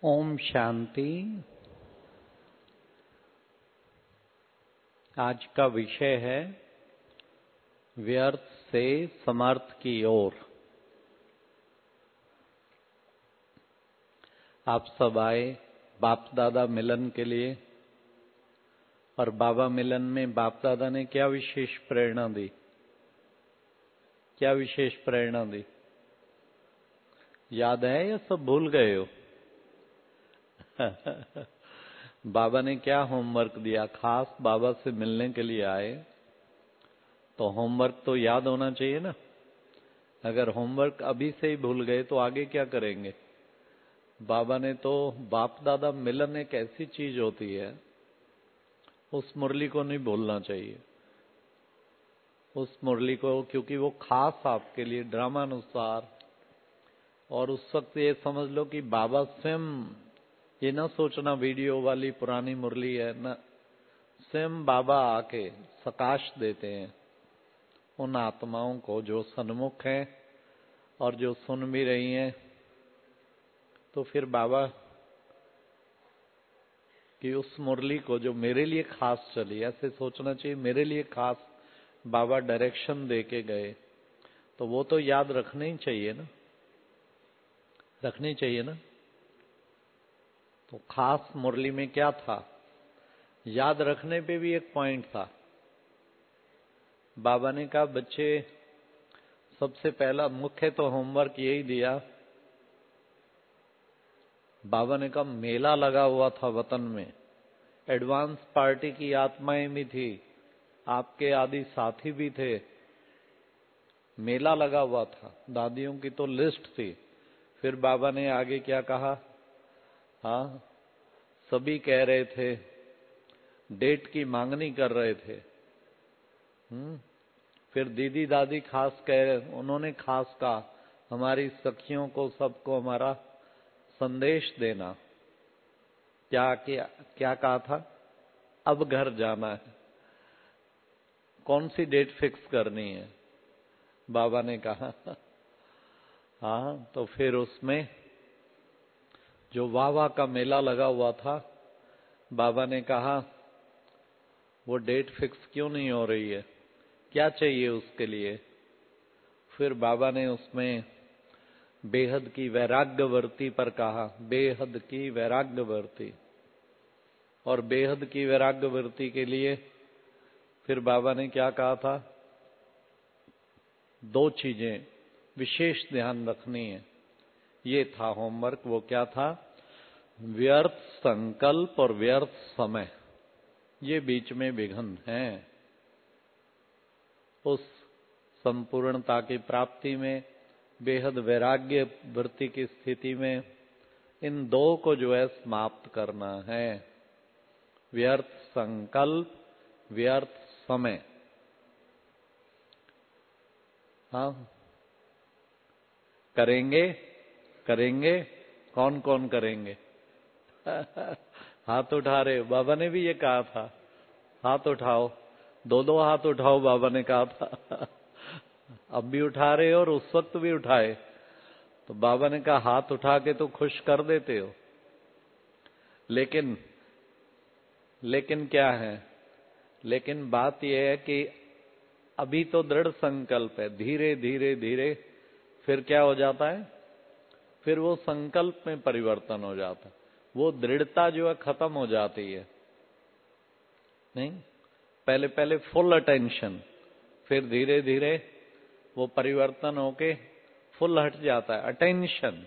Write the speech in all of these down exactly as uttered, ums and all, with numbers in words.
ओम शांति। आज का विषय है व्यर्थ से समर्थ की ओर। आप सब आए बाप दादा मिलन के लिए, और बाबा मिलन में बाप दादा ने क्या विशेष प्रेरणा दी? क्या विशेष प्रेरणा दी? याद है या सब भूल गए हो? बाबा ने क्या होमवर्क दिया? खास बाबा से मिलने के लिए आए तो होमवर्क तो याद होना चाहिए ना। अगर होमवर्क अभी से ही भूल गए तो आगे क्या करेंगे? बाबा ने तो बाप दादा मिलन एक ऐसी चीज होती है, उस मुरली को नहीं भूलना चाहिए। उस मुरली को, क्योंकि वो खास आपके लिए ड्रामानुसार। और उस वक्त ये समझ लो कि बाबा स्वयं, ये ना सोचना वीडियो वाली पुरानी मुरली है ना, स्वयं बाबा आके प्रकाश देते हैं उन आत्माओं को जो सन्मुख हैं और जो सुन भी रही हैं। तो फिर बाबा की उस मुरली को जो मेरे लिए खास चली, ऐसे सोचना चाहिए मेरे लिए खास बाबा डायरेक्शन दे के गए, तो वो तो याद रखना ही चाहिए ना, रखनी चाहिए ना। तो खास मुरली में क्या था? याद रखने पे भी एक पॉइंट था। बाबा ने कहा बच्चे, सबसे पहला मुख्य तो होमवर्क यही दिया। बाबा ने कहा मेला लगा हुआ था वतन में, एडवांस पार्टी की आत्माएं भी थी, आपके आदि साथी भी थे, मेला लगा हुआ था, दादियों की तो लिस्ट थी। फिर बाबा ने आगे क्या कहा? हाँ, सभी कह रहे थे, डेट की मांगनी कर रहे थे। हम्म फिर दीदी दादी खास कह रहे, उन्होंने खास कहा हमारी सखियों को, सबको हमारा संदेश देना। क्या क्या क्या कहा था? अब घर जाना है। कौन सी डेट फिक्स करनी है? बाबा ने कहा। हाँ, तो फिर उसमें जो वाह वाह का मेला लगा हुआ था, बाबा ने कहा वो डेट फिक्स क्यों नहीं हो रही है, क्या चाहिए उसके लिए? फिर बाबा ने उसमें बेहद की वैराग्यवर्ती पर कहा, बेहद की वैराग्यवर्ती। और बेहद की वैराग्यवर्ती के लिए फिर बाबा ने क्या कहा था? दो चीजें विशेष ध्यान रखनी है। ये था होमवर्क। वो क्या था? व्यर्थ संकल्प और व्यर्थ समय, ये बीच में विघ्न है। उस संपूर्णता की प्राप्ति में, बेहद वैराग्य वृत्ति की स्थिति में, इन दो को जो है समाप्त करना है। व्यर्थ संकल्प, व्यर्थ समय। हाँ, करेंगे करेंगे कौन कौन करेंगे? हाथ उठा रहे? बाबा ने भी ये कहा था, हाथ उठाओ, दो दो हाथ उठाओ, बाबा ने कहा था। अब भी उठा रहे हो और उस वक्त भी उठाए। तो बाबा ने कहा हाथ उठा के तो खुश कर देते हो, लेकिन लेकिन क्या है? लेकिन बात यह है कि अभी तो दृढ़ संकल्प है, धीरे धीरे धीरे फिर क्या हो जाता है? फिर वो संकल्प में परिवर्तन हो जाता है, वो दृढ़ता जो है खत्म हो जाती है। नहीं, पहले पहले फुल अटेंशन, फिर धीरे धीरे वो परिवर्तन होके फुल हट जाता है। अटेंशन,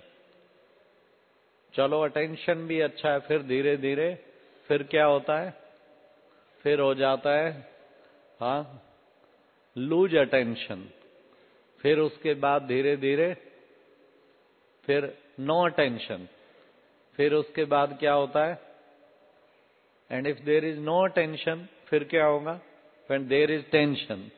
चलो अटेंशन भी अच्छा है, फिर धीरे धीरे फिर क्या होता है? फिर हो जाता है हाँ लूज अटेंशन। फिर उसके बाद धीरे धीरे फिर नो अटेंशन। फिर उसके बाद क्या होता है? And if there is no attention, फिर क्या होगा? When there is tension.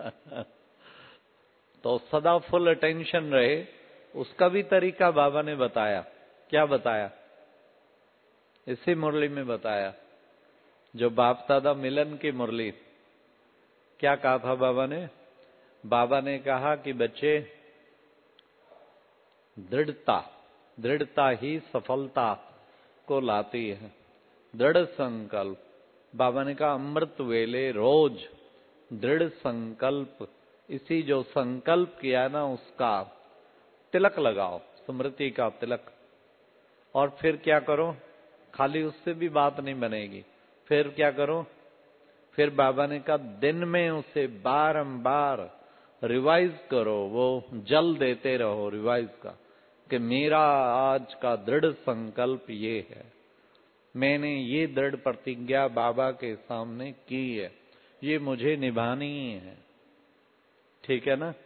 तो सदा फुल अटेंशन रहे, उसका भी तरीका बाबा ने बताया। क्या बताया? इसी मुरली में बताया, जो बाप दादा मिलन की मुरली। क्या कहा था बाबा ने? बाबा ने कहा कि बच्चे, दृढ़ता, दृढ़ता ही सफलता को लाती है। दृढ़ संकल्प, बाबा ने कहा अमृत वेले रोज दृढ़ संकल्प, इसी जो संकल्प किया ना उसका तिलक लगाओ, स्मृति का तिलक। और फिर क्या करो, खाली उससे भी बात नहीं बनेगी, फिर क्या करो, फिर बाबा ने कहा दिन में उसे बारंबार रिवाइज करो, वो जल देते रहो रिवाइज का, कि मेरा आज का दृढ़ संकल्प ये है, मैंने ये दृढ़ प्रतिज्ञा बाबा के सामने की है, ये मुझे निभानी है। ठीक है ना?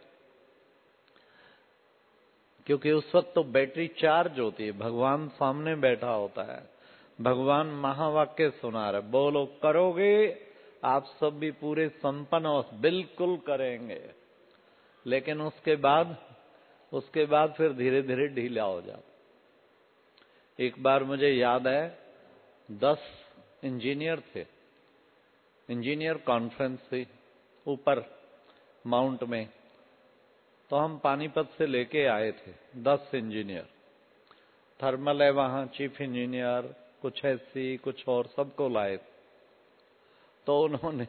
क्योंकि उस वक्त तो बैटरी चार्ज होती है, भगवान सामने बैठा होता है, भगवान महावाक्य सुना रहे, बोलो करोगे आप सब भी पूरे संपन्न हो, बिल्कुल करेंगे। लेकिन उसके बाद उसके बाद फिर धीरे धीरे ढीला हो जाता। एक बार मुझे याद है, दस इंजीनियर थे, इंजीनियर कॉन्फ्रेंस थी ऊपर माउंट में, तो हम पानीपत से लेके आए थे दस इंजीनियर, थर्मल है वहां, चीफ इंजीनियर, कुछ एससी, कुछ और, सबको लाए थे। तो उन्होंने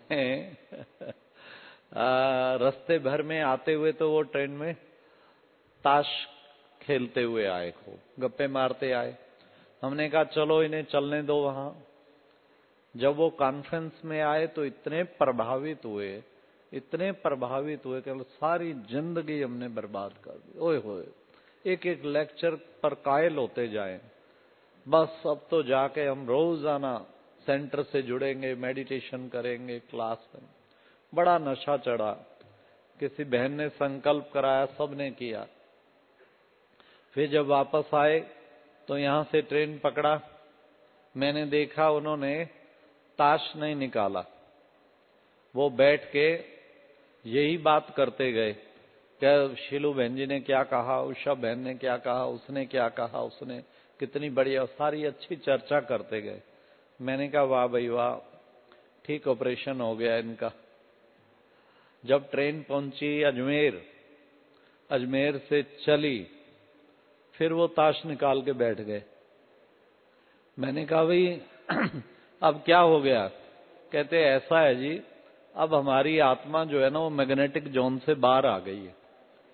रास्ते भर में आते हुए तो वो ट्रेन में ताश खेलते हुए आए, खूब गप्पे मारते आए। हमने कहा चलो इन्हें चलने दो वहां। जब वो कॉन्फ्रेंस में आए तो इतने प्रभावित हुए, इतने प्रभावित हुए कि सारी जिंदगी हमने बर्बाद कर दी। ओए होए, एक एक लेक्चर पर कायल होते जाएं। बस अब तो जाके हम रोजाना सेंटर से जुड़ेंगे, मेडिटेशन करेंगे क्लास में। बड़ा नशा चढ़ा, किसी बहन ने संकल्प कराया, सबने किया। फिर जब वापस आए तो यहां से ट्रेन पकड़ा, मैंने देखा उन्होंने ताश नहीं निकाला, वो बैठ के यही बात करते गए, क्या शीलू बहन जी ने क्या कहा, उषा बहन ने क्या कहा, उसने क्या कहा, उसने कितनी बढ़िया, सारी अच्छी चर्चा करते गए। मैंने कहा वाह भाई वाह, ठीक ऑपरेशन हो गया इनका। जब ट्रेन पहुंची अजमेर, अजमेर से चली, फिर वो ताश निकाल के बैठ गए। मैंने कहा भाई अब क्या हो गया? कहते ऐसा है जी, अब हमारी आत्मा जो है ना वो मैग्नेटिक जोन से बाहर आ गई है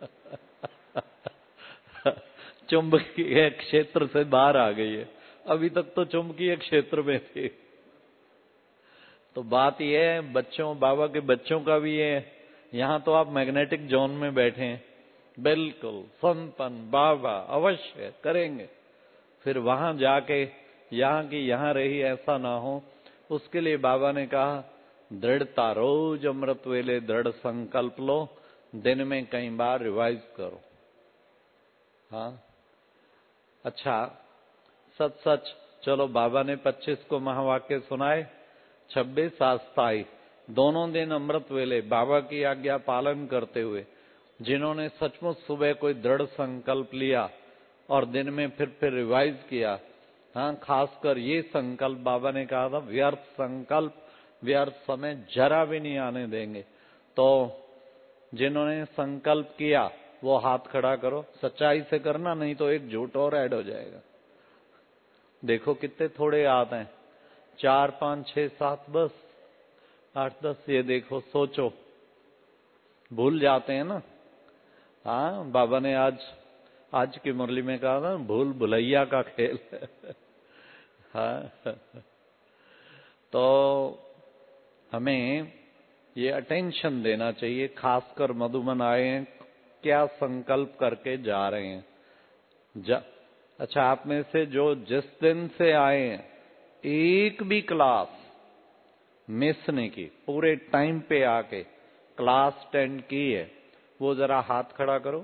चुंबकीय क्षेत्र से बाहर आ गई है, अभी तक तो चुंबकीय क्षेत्र में थी। तो बात यह है, बच्चों, बाबा के बच्चों का भी है, यहां तो आप मैग्नेटिक जोन में बैठे हैं, बिल्कुल संपन्न, बाबा अवश्य करेंगे। फिर वहां जाके यहां की यहां रही ऐसा ना हो, उसके लिए बाबा ने कहा दृढ़ता, रोज अमृत वेले दृढ़ संकल्प लो, दिन में कई बार रिवाइज करो। हाँ अच्छा, सच सच, चलो बाबा ने पच्चीस को महावाक्य सुनाए, छब्बीस अस्थाई, दोनों दिन अमृत वेले बाबा की आज्ञा पालन करते हुए जिन्होंने सचमुच सुबह कोई दृढ़ संकल्प लिया और दिन में फिर फिर रिवाइज किया। हाँ, खासकर ये संकल्प बाबा ने कहा था, व्यर्थ संकल्प, व्यर्थ समय जरा भी नहीं आने देंगे। तो जिन्होंने संकल्प किया वो हाथ खड़ा करो, सच्चाई से करना, नहीं तो एक झूठ और ऐड हो जाएगा। देखो कितने थोड़े हाथ हैं, चार पांच छह सात बस आठ दस, ये देखो, सोचो, भूल जाते हैं ना। हाँ, बाबा ने आज आज की मुरली में कहा था, भूल भुलैया का खेल हाँ तो हमें ये अटेंशन देना चाहिए, खासकर मधुबन आए हैं, क्या संकल्प करके जा रहे हैं। जा, अच्छा, आप में से जो जिस दिन से आए हैं एक भी क्लास मिस नहीं की, पूरे टाइम पे आके क्लास अटेंड की है, वो जरा हाथ खड़ा करो।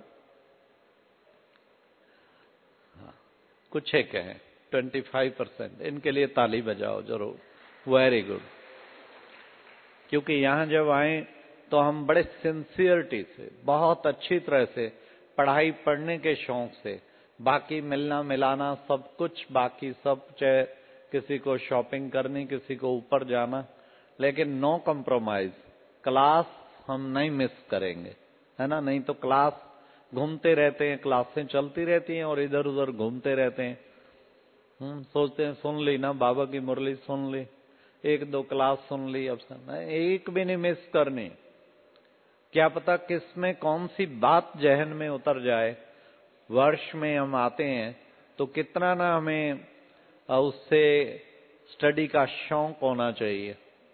हाँ, कुछ एक है, पच्चीस परसेंट, इनके लिए ताली बजाओ जरूर, वेरी गुड। क्योंकि यहां जब आए तो हम बड़े सिंसियरिटी से, बहुत अच्छी तरह से, पढ़ाई पढ़ने के शौक से, बाकी मिलना मिलाना सब कुछ, बाकी सब, चाहे किसी को शॉपिंग करनी, किसी को ऊपर जाना, लेकिन नो कॉम्प्रोमाइज, क्लास हम नहीं मिस करेंगे, है ना। नहीं तो क्लास घूमते रहते हैं, क्लासें चलती रहती हैं और इधर उधर घूमते रहते हैं। हम्म सोचते हैं सुन ली ना, बाबा की मुरली सुन ली, एक दो क्लास सुन ली, अब एक भी नहीं मिस करनी। क्या पता किसमें कौन सी बात जहन में उतर जाए। वर्ष में हम आते हैं तो कितना ना हमें उससे स्टडी का शौक होना चाहिए।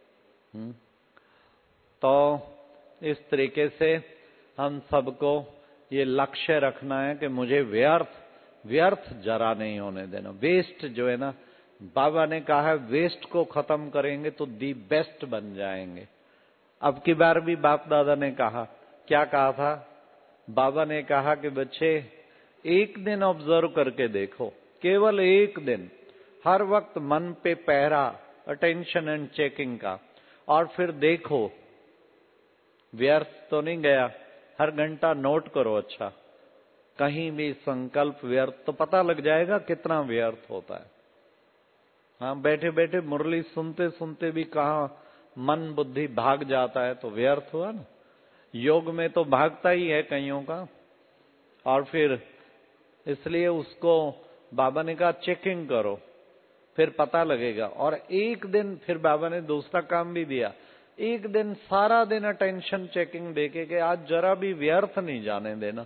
तो इस तरीके से हम सबको ये लक्ष्य रखना है कि मुझे व्यर्थ व्यर्थ जरा नहीं होने देना। वेस्ट जो है ना, बाबा ने कहा है वेस्ट को खत्म करेंगे तो दी बेस्ट बन जाएंगे। अब की बार भी बाप दादा ने कहा, क्या कहा था? बाबा ने कहा कि बच्चे एक दिन ऑब्जर्व करके देखो, केवल एक दिन, हर वक्त मन पे पहरा, अटेंशन एंड चेकिंग का, और फिर देखो व्यर्थ तो नहीं गया। हर घंटा नोट करो, अच्छा कहीं भी संकल्प व्यर्थ तो पता लग जाएगा कितना व्यर्थ होता है। हाँ, बैठे बैठे मुरली सुनते सुनते भी कहाँ मन बुद्धि भाग जाता है तो व्यर्थ हुआ ना। योग में तो भागता ही है कईयों का, और फिर इसलिए उसको बाबा ने कहा चेकिंग करो, फिर पता लगेगा। और एक दिन फिर बाबा ने दूसरा काम भी दिया, एक दिन सारा दिन अटेंशन चेकिंग देके कि आज जरा भी व्यर्थ नहीं जाने देना।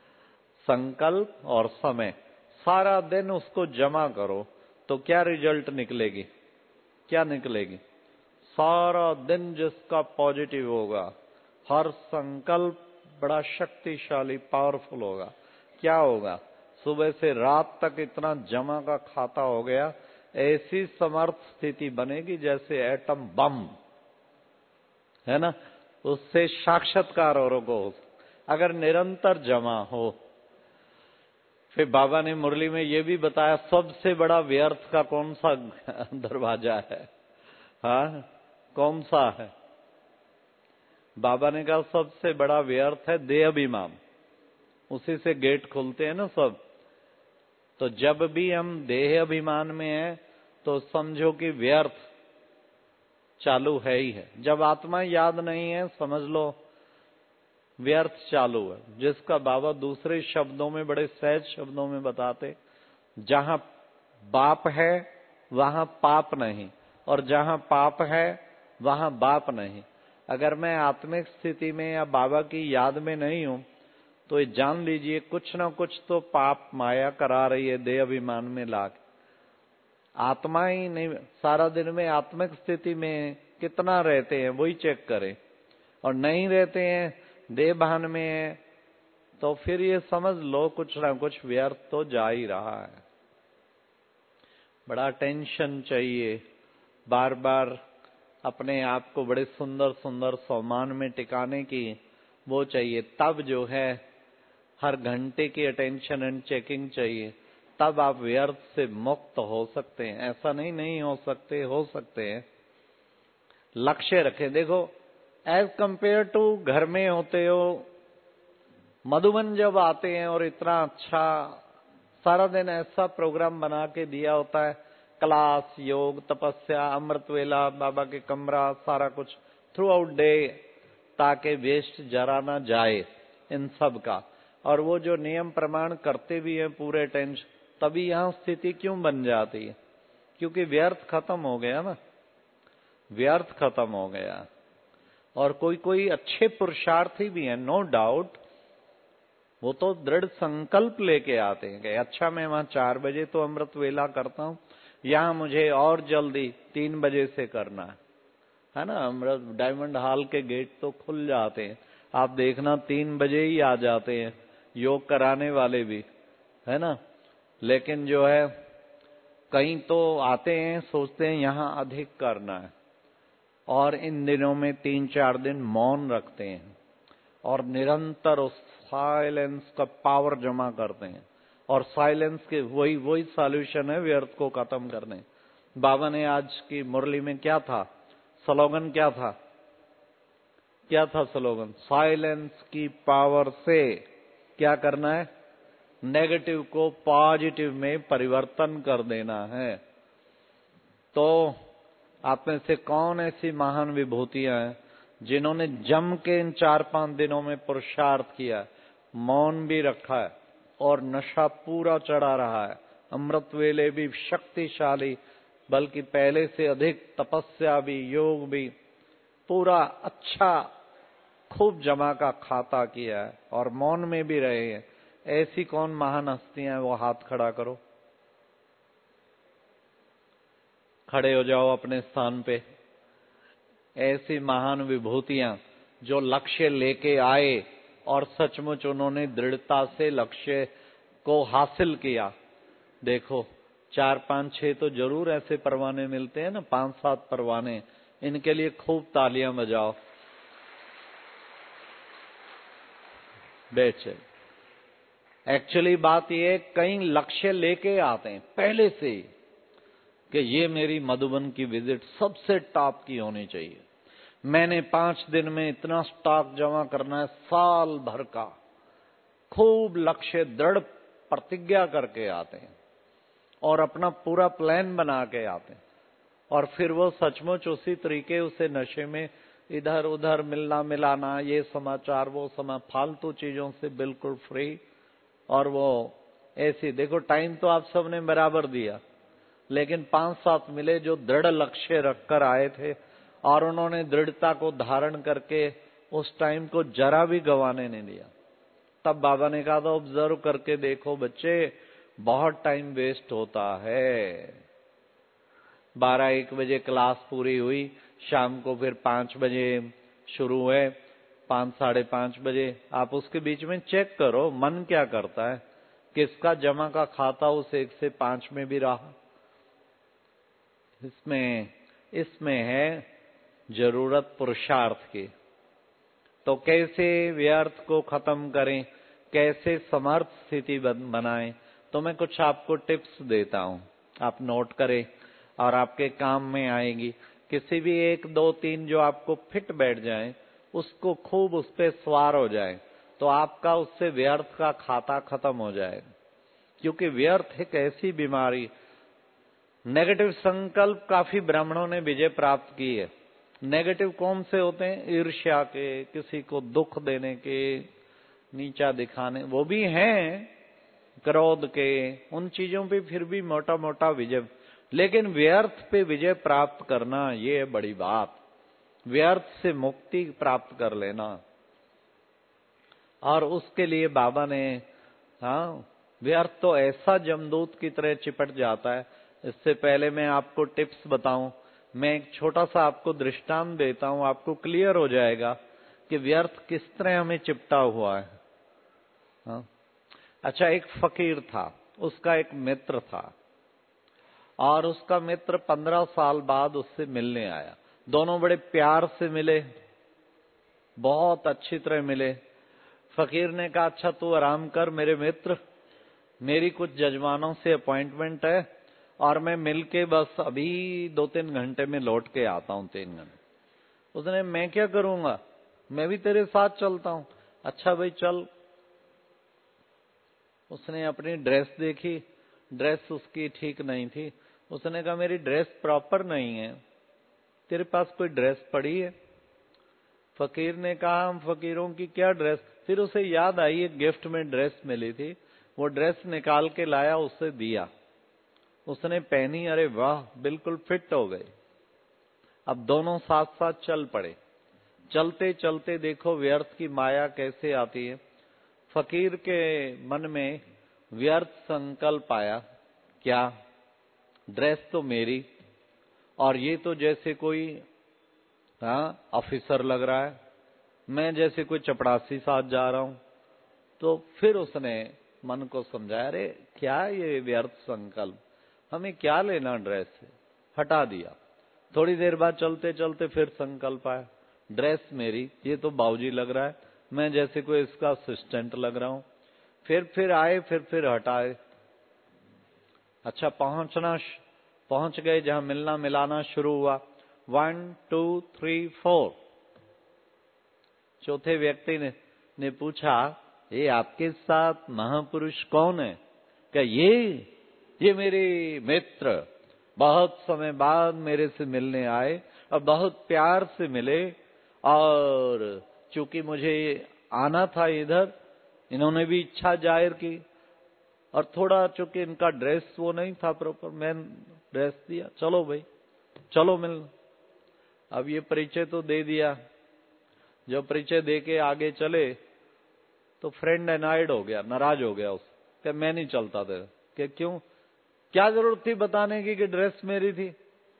संकल्प और समय सारा दिन उसको जमा करो तो क्या रिजल्ट निकलेगी? क्या निकलेगी? सारा दिन जिसका पॉजिटिव होगा, हर संकल्प बड़ा शक्तिशाली पावरफुल होगा। क्या होगा? सुबह से रात तक इतना जमा का खाता हो गया, ऐसी समर्थ स्थिति बनेगी जैसे एटम बम है ना, उससे साक्षात्कार औरों को अगर निरंतर जमा हो। फिर बाबा ने मुरली में ये भी बताया सबसे बड़ा व्यर्थ का कौन सा दरवाजा है? हाँ, कौन सा है? बाबा ने कहा सबसे बड़ा व्यर्थ है देह अभिमान, उसी से गेट खुलते हैं ना सब। तो जब भी हम देह अभिमान में हैं तो समझो कि व्यर्थ चालू है ही है। जब आत्मा याद नहीं है समझ लो व्यर्थ चालू है। जिसका बाबा दूसरे शब्दों में, बड़े सहज शब्दों में बताते, जहां बाप है वहां पाप नहीं, और जहां पाप है वहां बाप नहीं। अगर मैं आत्मिक स्थिति में या बाबा की याद में नहीं हूं तो ये जान लीजिए कुछ ना कुछ तो पाप माया करा रही है देह अभिमान में लाके। आत्मा ही नहीं, सारा दिन में आत्मिक स्थिति में कितना रहते हैं वही चेक करें, और नहीं रहते हैं देह भान में है तो फिर ये समझ लो कुछ ना कुछ व्यर्थ तो जा ही रहा है। बड़ा टेंशन चाहिए, बार बार अपने आप को बड़े सुंदर सुंदर सम्मान में टिकाने की वो चाहिए। तब जो है हर घंटे की अटेंशन एंड चेकिंग चाहिए, तब आप व्यर्थ से मुक्त हो सकते हैं। ऐसा नहीं नहीं हो सकते, हो सकते हैं। लक्ष्य रखें। देखो एज कंपेयर टू घर में होते हो, मधुबन जब आते हैं और इतना अच्छा सारा दिन ऐसा प्रोग्राम बना के दिया होता है, क्लास, योग, तपस्या, अमृत वेला, बाबा के कमरा, सारा कुछ थ्रू आउट डे, ताकि वेस्ट जरा ना जाए इन सब का। और वो जो नियम प्रमाण करते भी हैं पूरे टेंशन, तभी यहां स्थिति क्यों बन जाती है? क्योंकि व्यर्थ खत्म हो गया ना, व्यर्थ खत्म हो गया। और कोई कोई अच्छे पुरुषार्थी भी हैं, नो डाउट, वो तो दृढ़ संकल्प लेके आते हैं कि अच्छा मैं वहां चार बजे तो अमृत वेला करता हूं, यहां मुझे और जल्दी तीन बजे से करना है, है ना। अमृत डायमंड हॉल के गेट तो खुल जाते हैं, आप देखना तीन बजे ही आ जाते हैं योग कराने वाले भी, है ना। लेकिन जो है कहीं तो आते हैं, सोचते हैं यहां अधिक करना है, और इन दिनों में तीन चार दिन मौन रखते हैं और निरंतर उस साइलेंस का पावर जमा करते हैं। और साइलेंस के वही वही सॉल्यूशन है व्यर्थ को खत्म करने। बाबा ने आज की मुरली में क्या था स्लोगन? क्या था क्या था स्लोगन? साइलेंस की पावर से क्या करना है? नेगेटिव को पॉजिटिव में परिवर्तन कर देना है। तो आप में से कौन ऐसी महान विभूतियां हैं जिन्होंने जम के इन चार पांच दिनों में पुरुषार्थ किया, मौन भी रखा है और नशा पूरा चढ़ा रहा है, अमृत वेले भी शक्तिशाली, बल्कि पहले से अधिक तपस्या भी, योग भी, पूरा अच्छा खूब जमा का खाता किया है और मौन में भी रहे हैं। ऐसी कौन महान हस्तियां हैं, वो हाथ खड़ा करो। खड़े हो जाओ अपने स्थान पे। ऐसी महान विभूतियां जो लक्ष्य लेके आए और सचमुच उन्होंने दृढ़ता से लक्ष्य को हासिल किया। देखो चार पांच छह तो जरूर ऐसे परवाने मिलते हैं ना, पांच सात परवाने, इनके लिए खूब तालियां बजाओ। बेचे एक्चुअली बात ये, कई लक्ष्य लेके आते हैं पहले से ही कि ये मेरी मधुबन की विजिट सबसे टॉप की होनी चाहिए, मैंने पांच दिन में इतना स्टॉक जमा करना है, साल भर का खूब लक्ष्य दृढ़ प्रतिज्ञा करके आते हैं और अपना पूरा प्लान बना के आते हैं। और फिर वो सचमुच उसी तरीके उसे नशे में इधर उधर मिलना मिलाना, ये समाचार वो समा फालतू चीजों से बिल्कुल फ्री। और वो ऐसी, देखो टाइम तो आप सबने बराबर दिया, लेकिन पांच सात मिले जो दृढ़ लक्ष्य रखकर आए थे और उन्होंने दृढ़ता को धारण करके उस टाइम को जरा भी गंवाने नहीं दिया। तब बाबा ने कहा था ऑब्जर्व करके देखो बच्चे, बहुत टाइम वेस्ट होता है। बारह एक बजे क्लास पूरी हुई, शाम को फिर पांच बजे शुरू हुए, पांच साढ़े पांच बजे आप उसके बीच में चेक करो मन क्या करता है, किसका जमा का खाता उस एक से पांच में भी रहा। इसमें इसमें है जरूरत पुरुषार्थ की। तो कैसे व्यर्थ को खत्म करें, कैसे समर्थ स्थिति बनाएं, तो मैं कुछ आपको टिप्स देता हूं, आप नोट करें और आपके काम में आएगी। किसी भी एक दो तीन जो आपको फिट बैठ जाए, उसको खूब उस पे सवार हो जाए, तो आपका उससे व्यर्थ का खाता खत्म हो जाएगा। क्योंकि व्यर्थ एक ऐसी बीमारी, नेगेटिव संकल्प काफी ब्राह्मणों ने विजय प्राप्त की है। नेगेटिव कौन से होते हैं? ईर्ष्या के, किसी को दुख देने के, नीचा दिखाने, वो भी हैं, क्रोध के, उन चीजों पे फिर भी मोटा मोटा विजय। लेकिन व्यर्थ पे विजय प्राप्त करना, ये है बड़ी बात। व्यर्थ से मुक्ति प्राप्त कर लेना, और उसके लिए बाबा ने, हाँ, व्यर्थ तो ऐसा जमदूत की तरह चिपट जाता है। इससे पहले मैं आपको टिप्स बताऊं, मैं एक छोटा सा आपको दृष्टांत देता हूं, आपको क्लियर हो जाएगा कि व्यर्थ किस तरह हमें चिपटा हुआ है। हाँ? अच्छा, एक फकीर था, उसका एक मित्र था, और उसका मित्र पंद्रह साल बाद उससे मिलने आया। दोनों बड़े प्यार से मिले, बहुत अच्छी तरह मिले। फकीर ने कहा, अच्छा तू आराम कर मेरे मित्र, मेरी कुछ जजमानों से अपॉइंटमेंट है और मैं मिलके बस अभी दो तीन घंटे में लौट के आता हूं, तीन घंटे। उसने, मैं क्या करूंगा, मैं भी तेरे साथ चलता हूं। अच्छा भाई चल। उसने अपनी ड्रेस देखी, ड्रेस उसकी ठीक नहीं थी। उसने कहा मेरी ड्रेस प्रॉपर नहीं है, तेरे पास कोई ड्रेस पड़ी है? फकीर ने कहा, हम फकीरों की क्या ड्रेस। फिर उसे याद आई एक गिफ्ट में ड्रेस मिली थी, वो ड्रेस निकाल के लाया, उससे दिया। उसने पहनी, अरे वाह, बिल्कुल फिट हो गई। अब दोनों साथ साथ चल पड़े। चलते चलते देखो व्यर्थ की माया कैसे आती है। फकीर के मन में व्यर्थ संकल्प आया, क्या, ड्रेस तो मेरी, और ये तो जैसे कोई, हाँ, ऑफिसर लग रहा है, मैं जैसे कोई चपड़ासी साथ जा रहा हूं। तो फिर उसने मन को समझाया, अरे क्या ये व्यर्थ संकल्प, हमें क्या लेना ड्रेस से, हटा दिया। थोड़ी देर बाद चलते चलते फिर संकल्प आया, ड्रेस मेरी, ये तो बाबूजी लग रहा है, मैं जैसे कोई इसका असिस्टेंट लग रहा हूं। फिर फिर आए, फिर फिर हटाए। अच्छा, पहुंचना पहुंच गए जहां मिलना मिलाना शुरू हुआ। One two three four. चौथे व्यक्ति ने, ने पूछा, ये आपके साथ महापुरुष कौन है? क्या ये ये मेरे मित्र, बहुत समय बाद मेरे से मिलने आए और बहुत प्यार से मिले, और चूंकि मुझे आना था इधर, इन्होंने भी इच्छा जाहिर की, और थोड़ा चूंकि इनका ड्रेस वो नहीं था प्रॉपर, मैं ड्रेस दिया, चलो भाई चलो मिलना। अब ये परिचय तो दे दिया, जब परिचय दे के आगे चले तो फ्रेंड एनाइड हो गया, नाराज हो गया उस कि मैं नहीं चलता तेरे। कि क्यों, क्या जरूरत थी बताने की कि ड्रेस मेरी थी?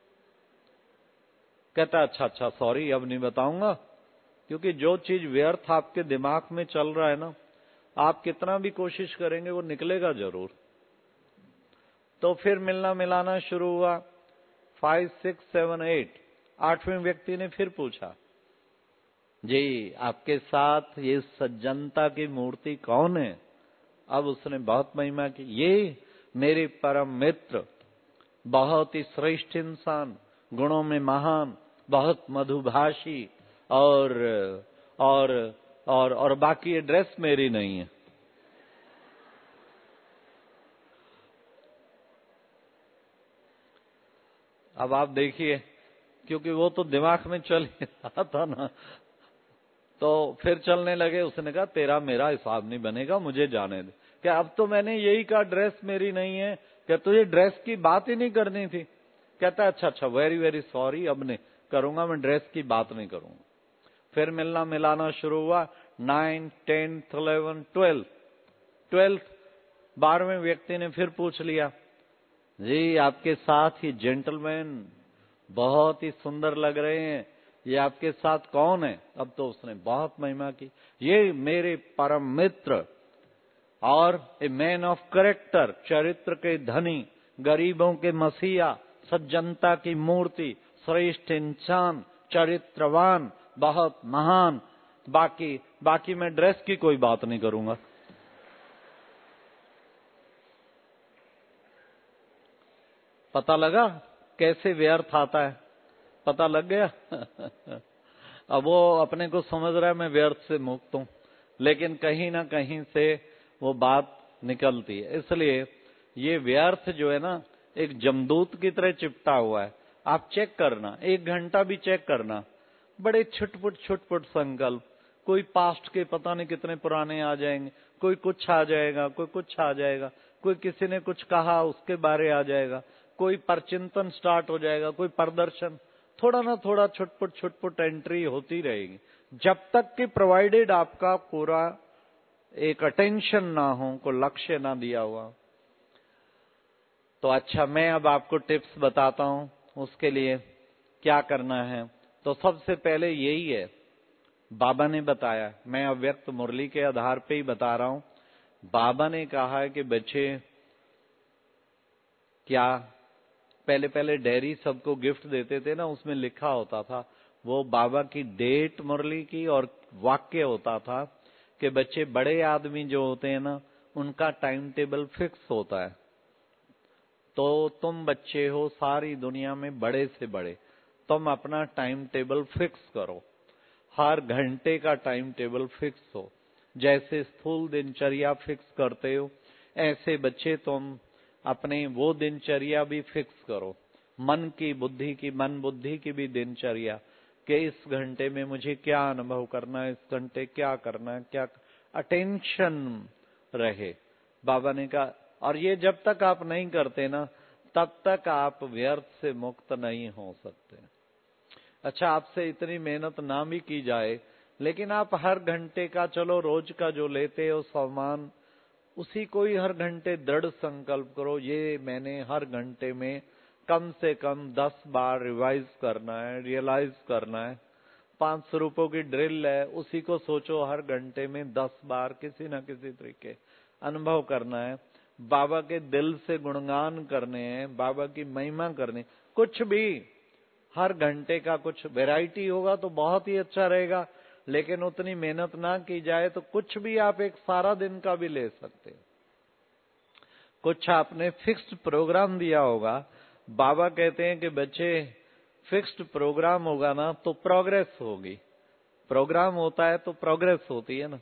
कहता अच्छा अच्छा सॉरी, अब नहीं बताऊंगा, क्योंकि जो चीज व्यर्थ आपके दिमाग में चल रहा है ना, आप कितना भी कोशिश करेंगे वो निकलेगा जरूर। तो फिर मिलना मिलाना शुरू हुआ। फाइव सिक्स सेवन एट, आठवें व्यक्ति ने फिर पूछा, जी आपके साथ ये सज्जनता की मूर्ति कौन है? अब उसने बहुत महिमा की, ये मेरे परम मित्र, बहुत ही श्रेष्ठ इंसान, गुणों में महान, बहुत मधुभाषी, और और और और बाकी ये ड्रेस मेरी नहीं है। अब आप देखिए, क्योंकि वो तो दिमाग में चल ही रहा था ना, तो फिर चलने लगे। उसने कहा तेरा मेरा हिसाब नहीं बनेगा, मुझे जाने दे। क्या अब तो मैंने यही कहा ड्रेस मेरी नहीं है, क्या तुझे ड्रेस की बात ही नहीं करनी थी? कहता अच्छा अच्छा वेरी वेरी सॉरी, अब नहीं करूंगा, मैं ड्रेस की बात नहीं करूंगा। फिर मिलना मिलाना शुरू हुआ। Nine tenth eleven twelfth twelfth बारहवें व्यक्ति ने फिर पूछ लिया, जी आपके साथ ही जेंटलमैन बहुत ही सुंदर लग रहे हैं, ये आपके साथ कौन है? अब तो उसने बहुत महिमा की, ये मेरे परम मित्र और ए मैन ऑफ कैरेक्टर, चरित्र के धनी, गरीबों के मसीहा, सज्जनता की मूर्ति, श्रेष्ठ इंसान, चरित्रवान, बहुत महान। बाकी बाकी मैं ड्रेस की कोई बात नहीं करूंगा। पता लगा कैसे व्यर्थ आता है? पता लग गया? अब वो अपने को समझ रहा है मैं व्यर्थ से मुक्त हूं, लेकिन कहीं ना कहीं से वो बात निकलती है। इसलिए ये व्यर्थ जो है ना, एक जमदूत की तरह चिपटा हुआ है। आप चेक करना, एक घंटा भी चेक करना, बड़े छुटपुट छुटपुट संकल्प, कोई पास्ट के पता नहीं कितने पुराने आ जाएंगे, कोई कुछ आ जाएगा, कोई कुछ आ जाएगा, कोई किसी ने कुछ कहा उसके बारे आ जाएगा, कोई परचिंतन स्टार्ट हो जाएगा, कोई प्रदर्शन, थोड़ा ना थोड़ा छुटपुट छुटपुट एंट्री होती रहेगी, जब तक कि प्रोवाइडेड आपका पूरा एक अटेंशन ना हो, को लक्ष्य ना दिया हुआ। तो अच्छा, मैं अब आपको टिप्स बताता हूं उसके लिए क्या करना है। तो सबसे पहले यही है, बाबा ने बताया, मैं अव्यक्त मुरली के आधार पे ही बता रहा हूं। बाबा ने कहा है कि बच्चे, क्या पहले पहले डायरी सबको गिफ्ट देते थे ना, उसमें लिखा होता था वो बाबा की डेट मुरली की, और वाक्य होता था कि बच्चे, बड़े आदमी जो होते हैं ना, उनका टाइम टेबल फिक्स होता है, तो तुम बच्चे हो सारी दुनिया में बड़े से बड़े, तुम अपना टाइम टेबल फिक्स करो, हर घंटे का टाइम टेबल फिक्स हो। जैसे स्थूल दिनचर्या फिक्स करते हो, ऐसे बच्चे तुम अपने वो दिनचर्या भी फिक्स करो, मन की बुद्धि की, मन बुद्धि की भी दिनचर्या, कि इस घंटे में मुझे क्या अनुभव करना है, इस घंटे क्या करना है, क्या अटेंशन रहे। बाबा ने कहा, और ये जब तक आप नहीं करते ना, तब तक आप व्यर्थ से मुक्त नहीं हो सकते। अच्छा, आपसे इतनी मेहनत ना भी की जाए, लेकिन आप हर घंटे का, चलो रोज का जो लेते हो सामान, उसी को ही हर घंटे दृढ़ संकल्प करो, ये मैंने हर घंटे में कम से कम दस बार रिवाइज करना है, रियलाइज करना है। पांच सौ रुपयों की ड्रिल है, उसी को सोचो हर घंटे में दस बार किसी न किसी तरीके अनुभव करना है। बाबा के दिल से गुणगान करने हैं, बाबा की महिमा करनी, कुछ भी हर घंटे का कुछ वैरायटी होगा तो बहुत ही अच्छा रहेगा, लेकिन उतनी मेहनत ना की जाए तो कुछ भी आप एक सारा दिन का भी ले सकते हैं। कुछ आपने फिक्स्ड प्रोग्राम दिया होगा। बाबा कहते हैं कि बच्चे, फिक्स्ड प्रोग्राम होगा ना तो प्रोग्रेस होगी, प्रोग्राम होता है तो प्रोग्रेस होती है ना।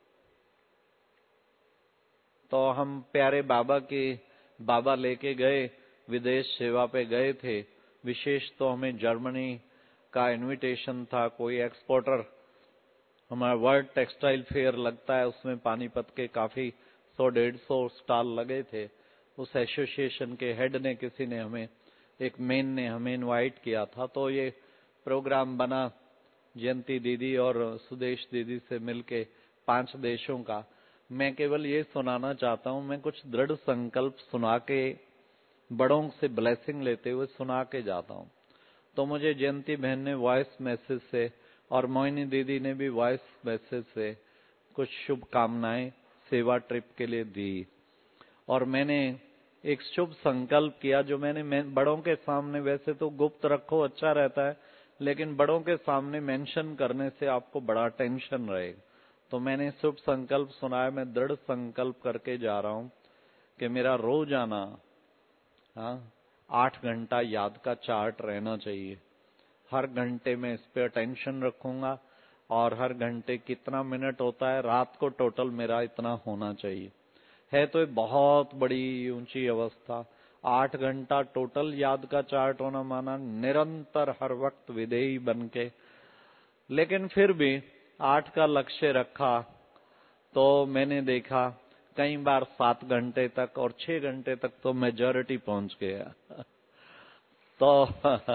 तो हम प्यारे बाबा के, बाबा लेके गए, विदेश सेवा पे गए थे, विशेष तो हमें जर्मनी का इनविटेशन था, कोई एक्सपोर्टर, हमारा वर्ल्ड टेक्सटाइल फेयर लगता है, उसमें पानीपत के काफी सौ डेढ़ सौ स्टॉल लगे थे। उस एसोसिएशन के हेड ने, किसी ने हमें, एक मेन ने हमें इनवाइट किया था। तो ये प्रोग्राम बना जयंती दीदी और सुदेश दीदी से मिलके पांच देशों का। मैं केवल ये सुनाना चाहता हूँ, मैं कुछ दृढ़ संकल्प सुना के, बड़ों से ब्लेसिंग लेते हुए सुना के जाता हूँ। तो मुझे जयंती बहन ने वॉइस मैसेज से और मोहिनी दीदी ने भी वॉइस मैसेज से कुछ शुभकामनाएं सेवा ट्रिप के लिए दी। और मैंने एक शुभ संकल्प किया, जो मैंने मैं, बड़ों के सामने, वैसे तो गुप्त रखो अच्छा रहता है, लेकिन बड़ों के सामने मेंशन करने से आपको बड़ा टेंशन रहेगा। तो मैंने शुभ संकल्प सुनाया, मैं दृढ़ संकल्प करके जा रहा हूं कि मेरा रोजाना हाँ आठ घंटा याद का चार्ट रहना चाहिए। हर घंटे में इस पे अटेंशन रखूंगा और हर घंटे कितना मिनट होता है, रात को टोटल मेरा इतना होना चाहिए। है तो बहुत बड़ी ऊंची अवस्था। आठ घंटा टोटल याद का चार्ट होना माना निरंतर हर वक्त विधेयी बन के। लेकिन फिर भी आठ का लक्ष्य रखा तो मैंने देखा कई बार सात घंटे तक और छह घंटे तक तो मेजॉरिटी पहुंच गया। तो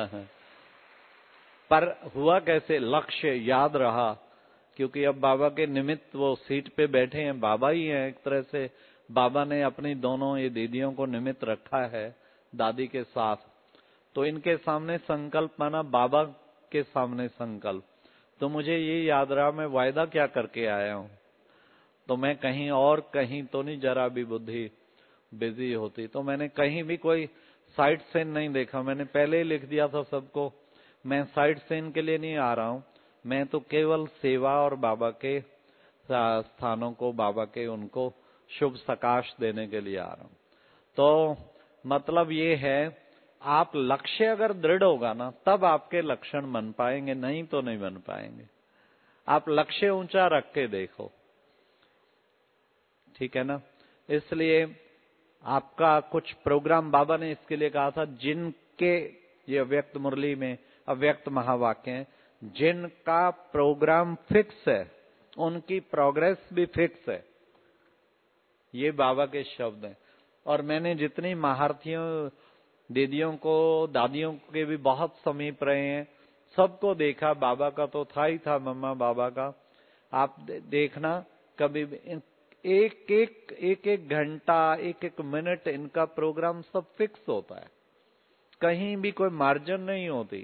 पर हुआ कैसे, लक्ष्य याद रहा, क्योंकि अब बाबा के निमित्त वो सीट पे बैठे हैं, बाबा ही हैं एक तरह से। बाबा ने अपनी दोनों ये दीदियों को निमित्त रखा है दादी के साथ। तो इनके सामने संकल्प माना बाबा के सामने संकल्प। तो मुझे ये याद रहा मैं वायदा क्या करके आया हूं। तो मैं कहीं और कहीं तो नहीं जरा भी बुद्धि बिजी होती, तो मैंने कहीं भी कोई साइट सीन नहीं देखा। मैंने पहले ही लिख दिया था सबको, मैं साइट सीन के लिए नहीं आ रहा हूं, मैं तो केवल सेवा और बाबा के स्थानों को, बाबा के उनको शुभ सकाश देने के लिए आ रहा हूं। तो मतलब ये है, आप लक्ष्य अगर दृढ़ होगा ना, तब आपके लक्षण बन पाएंगे, नहीं तो नहीं बन पाएंगे। आप लक्ष्य ऊंचा रख के देखो, ठीक है ना। इसलिए आपका कुछ प्रोग्राम, बाबा ने इसके लिए कहा था, जिनके, ये अव्यक्त मुरली में अव्यक्त महावाक्य है, जिनका प्रोग्राम फिक्स है उनकी प्रोग्रेस भी फिक्स है। ये बाबा के शब्द हैं। और मैंने जितनी महारथियों, दीदियों को, दादियों के भी बहुत समीप रहे हैं, सबको देखा। बाबा का तो था ही था, मम्मा बाबा का। आप देखना कभी एक एक एक एक घंटा, एक एक मिनट इनका प्रोग्राम सब फिक्स होता है, कहीं भी कोई मार्जिन नहीं होती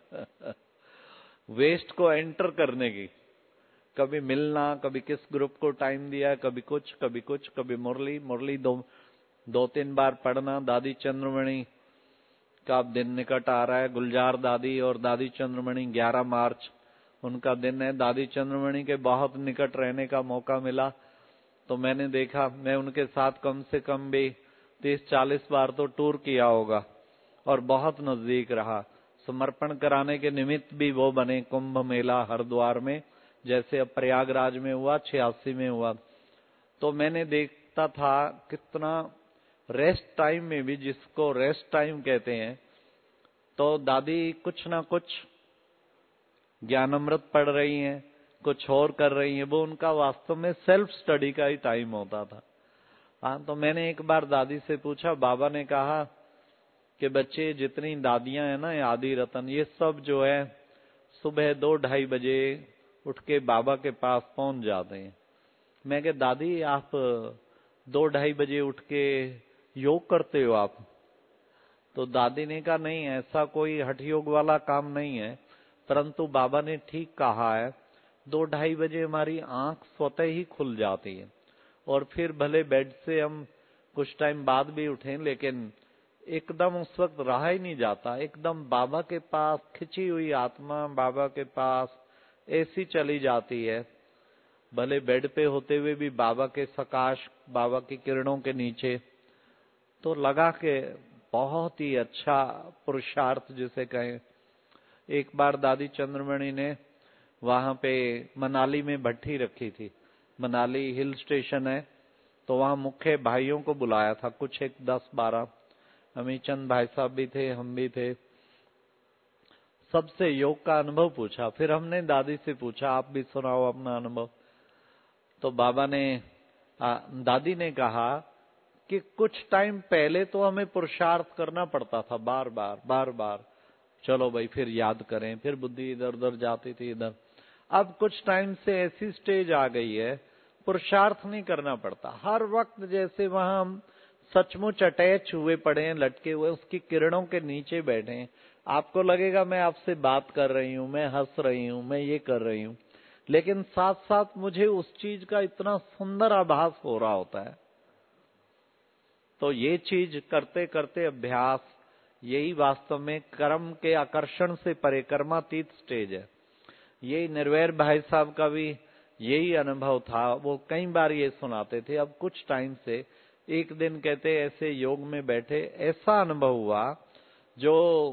वेस्ट को एंटर करने की। कभी मिलना, कभी किस ग्रुप को टाइम दिया, कभी कुछ कभी कुछ कभी मुरली मुरली दो दो तीन बार पढ़ना। दादी चंद्रमणि का दिन निकट आ रहा है, गुलजार दादी और दादी चंद्रमणि ग्यारह मार्च उनका दिन है। दादी चंद्रमणि के बहुत निकट रहने का मौका मिला, तो मैंने देखा, मैं उनके साथ कम से कम भी तीस चालीस बार तो टूर किया होगा और बहुत नजदीक रहा। समर्पण कराने के निमित्त भी वो बने कुंभ मेला हरिद्वार में, जैसे अब प्रयागराज में हुआ, छियासी में हुआ। तो मैंने देखता था कितना रेस्ट टाइम में भी, जिसको रेस्ट टाइम कहते हैं, तो दादी कुछ ना कुछ ज्ञानामृत पढ़ रही हैं, कुछ और कर रही हैं। वो उनका वास्तव में सेल्फ स्टडी का ही टाइम होता था। हाँ, तो मैंने एक बार दादी से पूछा, बाबा ने कहा कि बच्चे, जितनी दादियां हैं ना, आदि रतन, ये सब जो है सुबह दो ढाई बजे उठ के बाबा के पास पहुंच जाते हैं। मैं कहा, दादी आप दो ढाई बजे उठ के योग करते हो आप? तो दादी ने कहा, नहीं, ऐसा कोई हठ योग वाला काम नहीं है, परंतु बाबा ने ठीक कहा है, दो ढाई बजे हमारी आंख स्वतः ही खुल जाती है और फिर भले बेड से हम कुछ टाइम बाद भी उठें, लेकिन एकदम उस वक्त रहा ही नहीं जाता। एकदम बाबा के पास खिंची हुई आत्मा बाबा के पास ऐसी चली जाती है, भले बेड पे होते हुए भी बाबा के सकाश, बाबा की किरणों के नीचे। तो लगा के बहुत ही अच्छा पुरुषार्थ जिसे कहें। एक बार दादी चंद्रमणि ने वहां पे मनाली में भट्ठी रखी थी। मनाली हिल स्टेशन है, तो वहां मुख्य भाइयों को बुलाया था, कुछ एक दस बारह, अमीचंद भाई साहब भी थे, हम भी थे। सबसे योग का अनुभव पूछा। फिर हमने दादी से पूछा, आप भी सुनाओ अपना अनुभव। तो बाबा ने आ, दादी ने कहा कि कुछ टाइम पहले तो हमें पुरुषार्थ करना पड़ता था, बार बार बार बार, चलो भाई फिर याद करें, फिर बुद्धि इधर उधर जाती थी इधर। अब कुछ टाइम से ऐसी स्टेज आ गई है, पुरुषार्थ नहीं करना पड़ता, हर वक्त जैसे वहां हम सचमुच अटैच हुए पड़े हैं, लटके हुए उसकी किरणों के नीचे बैठे हैं। आपको लगेगा मैं आपसे बात कर रही हूं, मैं हंस रही हूं, मैं ये कर रही हूं, लेकिन साथ साथ मुझे उस चीज का इतना सुंदर आभास हो रहा होता है। तो ये चीज करते करते अभ्यास, यही वास्तव में कर्म के आकर्षण से परे कर्मातीत स्टेज है। यही निर्वैर भाई साहब का भी यही अनुभव था, वो कई बार ये सुनाते थे। अब कुछ टाइम से एक दिन कहते ऐसे योग में बैठे, ऐसा अनुभव हुआ जो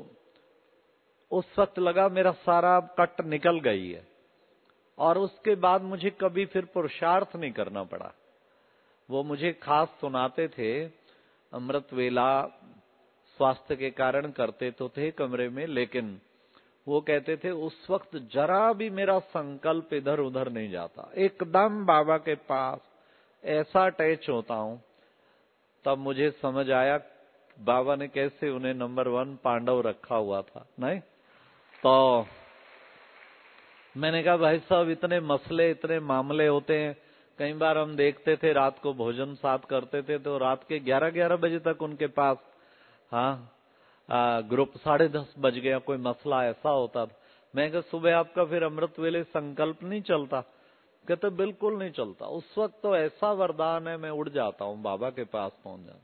उस वक्त लगा मेरा सारा कट निकल गई है, और उसके बाद मुझे कभी फिर पुरुषार्थ नहीं करना पड़ा। वो मुझे खास सुनाते थे, अमृत वेला स्वास्थ्य के कारण करते तो थे कमरे में, लेकिन वो कहते थे उस वक्त जरा भी मेरा संकल्प इधर उधर नहीं जाता, एकदम बाबा के पास ऐसा अटैच होता हूं। तब मुझे समझ आया बाबा ने कैसे उन्हें नंबर वन पांडव रखा हुआ था, नहीं? तो मैंने कहा भाई साहब इतने मसले, इतने मामले होते हैं। कई बार हम देखते थे रात को भोजन साथ करते थे तो रात के ग्यारह ग्यारह बजे तक उनके पास, हाँ आ, ग्रुप साढ़े दस बज गया, कोई मसला ऐसा होता था। मैं कहा सुबह आपका फिर अमृत वेले संकल्प नहीं चलता? कहते बिल्कुल नहीं चलता। उस वक्त तो ऐसा वरदान है, मैं उड़ जाता हूँ, बाबा के पास पहुंच जाता।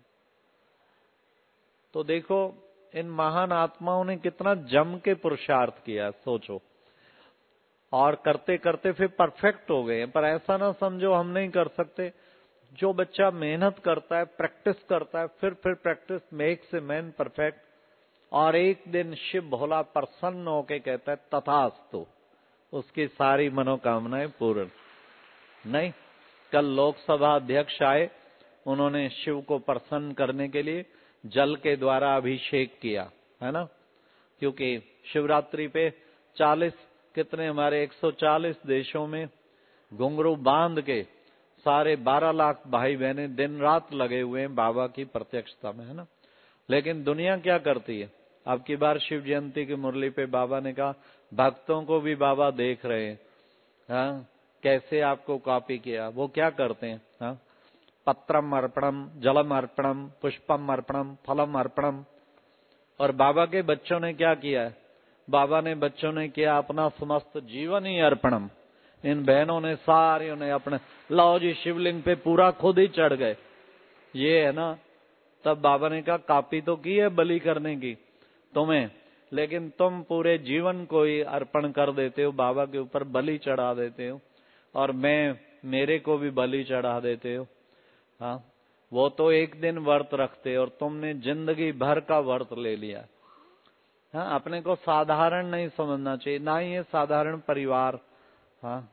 तो देखो इन महान आत्माओं ने कितना जम के पुरुषार्थ किया, सोचो, और करते करते फिर परफेक्ट हो गए। पर ऐसा ना समझो हम नहीं कर सकते। जो बच्चा मेहनत करता है, प्रैक्टिस करता है, फिर फिर practice makes a man perfect, और एक दिन शिव भोला प्रसन्न होके कहता है तथास्तु, उसकी सारी मनोकामनाएं पूर्ण। नहीं, कल लोकसभा अध्यक्ष आए, उन्होंने शिव को प्रसन्न करने के लिए जल के द्वारा अभिषेक किया, है ना? क्योंकि शिवरात्रि पे चालीस कितने हमारे एक सौ चालीस देशों में घुंघरू बांध के सारे बारह लाख भाई बहने दिन रात लगे हुए हैं बाबा की प्रत्यक्षता में, है ना? लेकिन दुनिया क्या करती है? अब की बार शिव जयंती की मुरली पे बाबा ने कहा भक्तों को भी बाबा देख रहे हैं, हाँ, कैसे आपको कॉपी किया। वो क्या करते हैं, हाँ, पत्रम अर्पणम, जलम अर्पणम, पुष्पम अर्पणम, फलम अर्पणम। और बाबा के बच्चों ने क्या किया है? बाबा ने बच्चों ने किया अपना समस्त जीवन ही अर्पणम। इन बहनों ने सारियों ने अपने, लाओ जी शिवलिंग पे पूरा खुद ही चढ़ गए, ये है ना। तब बाबा ने कहा कॉपी तो की है बलि करने की तुम्हें, लेकिन तुम पूरे जीवन को ही अर्पण कर देते हो, बाबा के ऊपर बलि चढ़ा देते हो, और मैं मेरे को भी बलि चढ़ा देते हो। हाँ, वो तो एक दिन व्रत रखते और तुमने जिंदगी भर का व्रत ले लिया। हाँ, अपने को साधारण नहीं समझना चाहिए, ना ही ये साधारण परिवार। हाँ,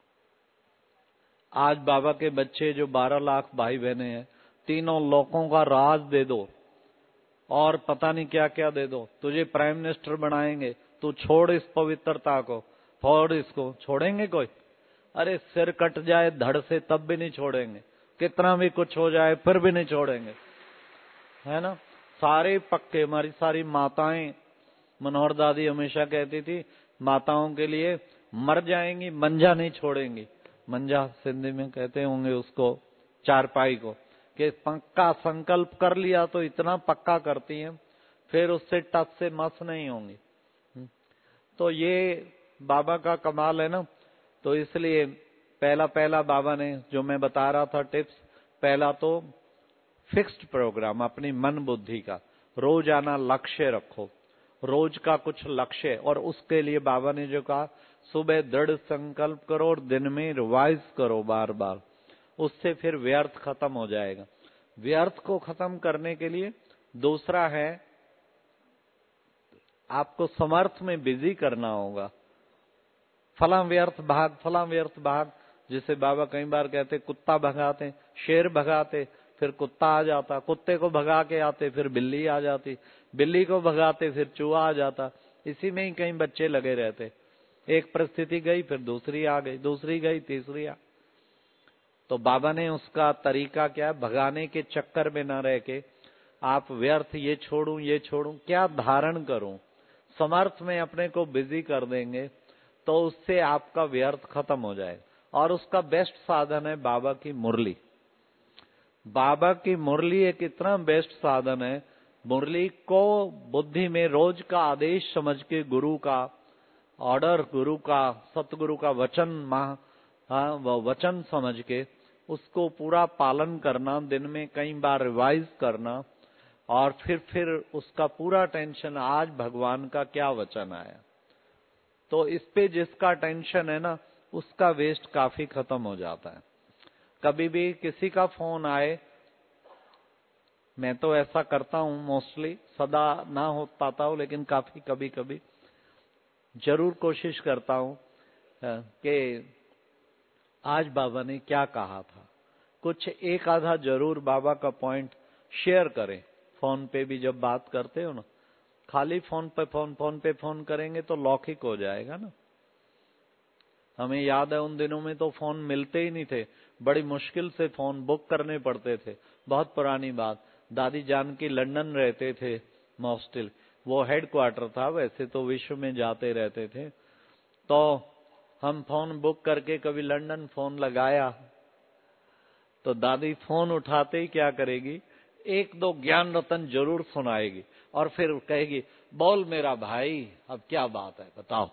आज बाबा के बच्चे जो बारह लाख भाई बहने हैं, तीनों लोगों का राज दे दो और पता नहीं क्या क्या दे दो, तुझे प्राइम मिनिस्टर बनाएंगे, तू छोड़ इस पवित्रता को, छोड़ इसको, छोड़ेंगे कोई? अरे सिर कट जाए धड़ से तब भी नहीं छोड़ेंगे, कितना भी कुछ हो जाए फिर भी नहीं छोड़ेंगे, है ना? सारे पक्के। हमारी सारी माताएं, मनोहर दादी हमेशा कहती थी माताओं के लिए मर जाएंगी, मंजा नहीं छोड़ेंगी। मंजा सिंधी में कहते होंगे उसको, चारपाई को, कि पक्का संकल्प कर लिया तो इतना पक्का करती हैं, फिर उससे टस से मस नहीं होंगी। तो ये बाबा का कमाल है ना। तो इसलिए पहला पहला बाबा ने जो मैं बता रहा था टिप्स, पहला तो फिक्स्ड प्रोग्राम अपनी मन बुद्धि का, रोजाना लक्ष्य रखो, रोज का कुछ लक्ष्य। और उसके लिए बाबा ने जो कहा सुबह दृढ़ संकल्प करो और दिन में रिवाइज करो बार बार, उससे फिर व्यर्थ खत्म हो जाएगा। व्यर्थ को खत्म करने के लिए दूसरा है आपको समर्थ में बिजी करना होगा। फला व्यर्थ भाग, फला व्यर्थ भाग, जिसे बाबा कई बार कहते कुत्ता भगाते, शेर भगाते, फिर कुत्ता आ जाता, कुत्ते को भगा के आते फिर बिल्ली आ जाती, बिल्ली को भगाते फिर चूहा आ जाता। इसी में ही कई बच्चे लगे रहते, एक परिस्थिति गई फिर दूसरी आ गई, दूसरी गई तीसरी आ। तो बाबा ने उसका तरीका क्या, भगाने के चक्कर में न रह के आप व्यर्थ ये छोड़ूं ये छोड़ूं क्या धारण करूं, समर्थ में अपने को बिजी कर देंगे तो उससे आपका व्यर्थ खत्म हो जाएगा। और उसका बेस्ट साधन है बाबा की मुरली। बाबा की मुरली एक इतना बेस्ट साधन है, मुरली को बुद्धि में रोज का आदेश समझ के, गुरु का ऑर्डर, गुरु का, सतगुरु का वचन, महा हाँ, वचन समझ के उसको पूरा पालन करना, दिन में कई बार रिवाइज करना, और फिर फिर उसका पूरा टेंशन आज भगवान का क्या वचन आया। तो इस पे जिसका टेंशन है ना, उसका वेस्ट काफी खत्म हो जाता है। कभी भी किसी का फोन आए, मैं तो ऐसा करता हूं, मोस्टली सदा ना हो पाता हूं, लेकिन काफी कभी कभी जरूर कोशिश करता हूं कि आज बाबा ने क्या कहा था, कुछ एक आधा जरूर बाबा का पॉइंट शेयर करें। फोन पे भी जब बात करते हो ना, खाली फोन पे फोन फोन पे फोन करेंगे तो लौकिक हो जाएगा ना। हमें याद है उन दिनों में तो फोन मिलते ही नहीं थे, बड़ी मुश्किल से फोन बुक करने पड़ते थे। बहुत पुरानी बात, दादी जानकी लंदन रहते थे मोस्टिल, वो हेड क्वार्टर था, वैसे तो विश्व में जाते रहते थे। तो हम फोन बुक करके कभी लंदन फोन लगाया तो दादी फोन उठाते ही क्या करेगी, एक दो ज्ञान रतन जरूर सुनाएगी और फिर कहेगी, बोल मेरा भाई अब क्या बात है बताओ।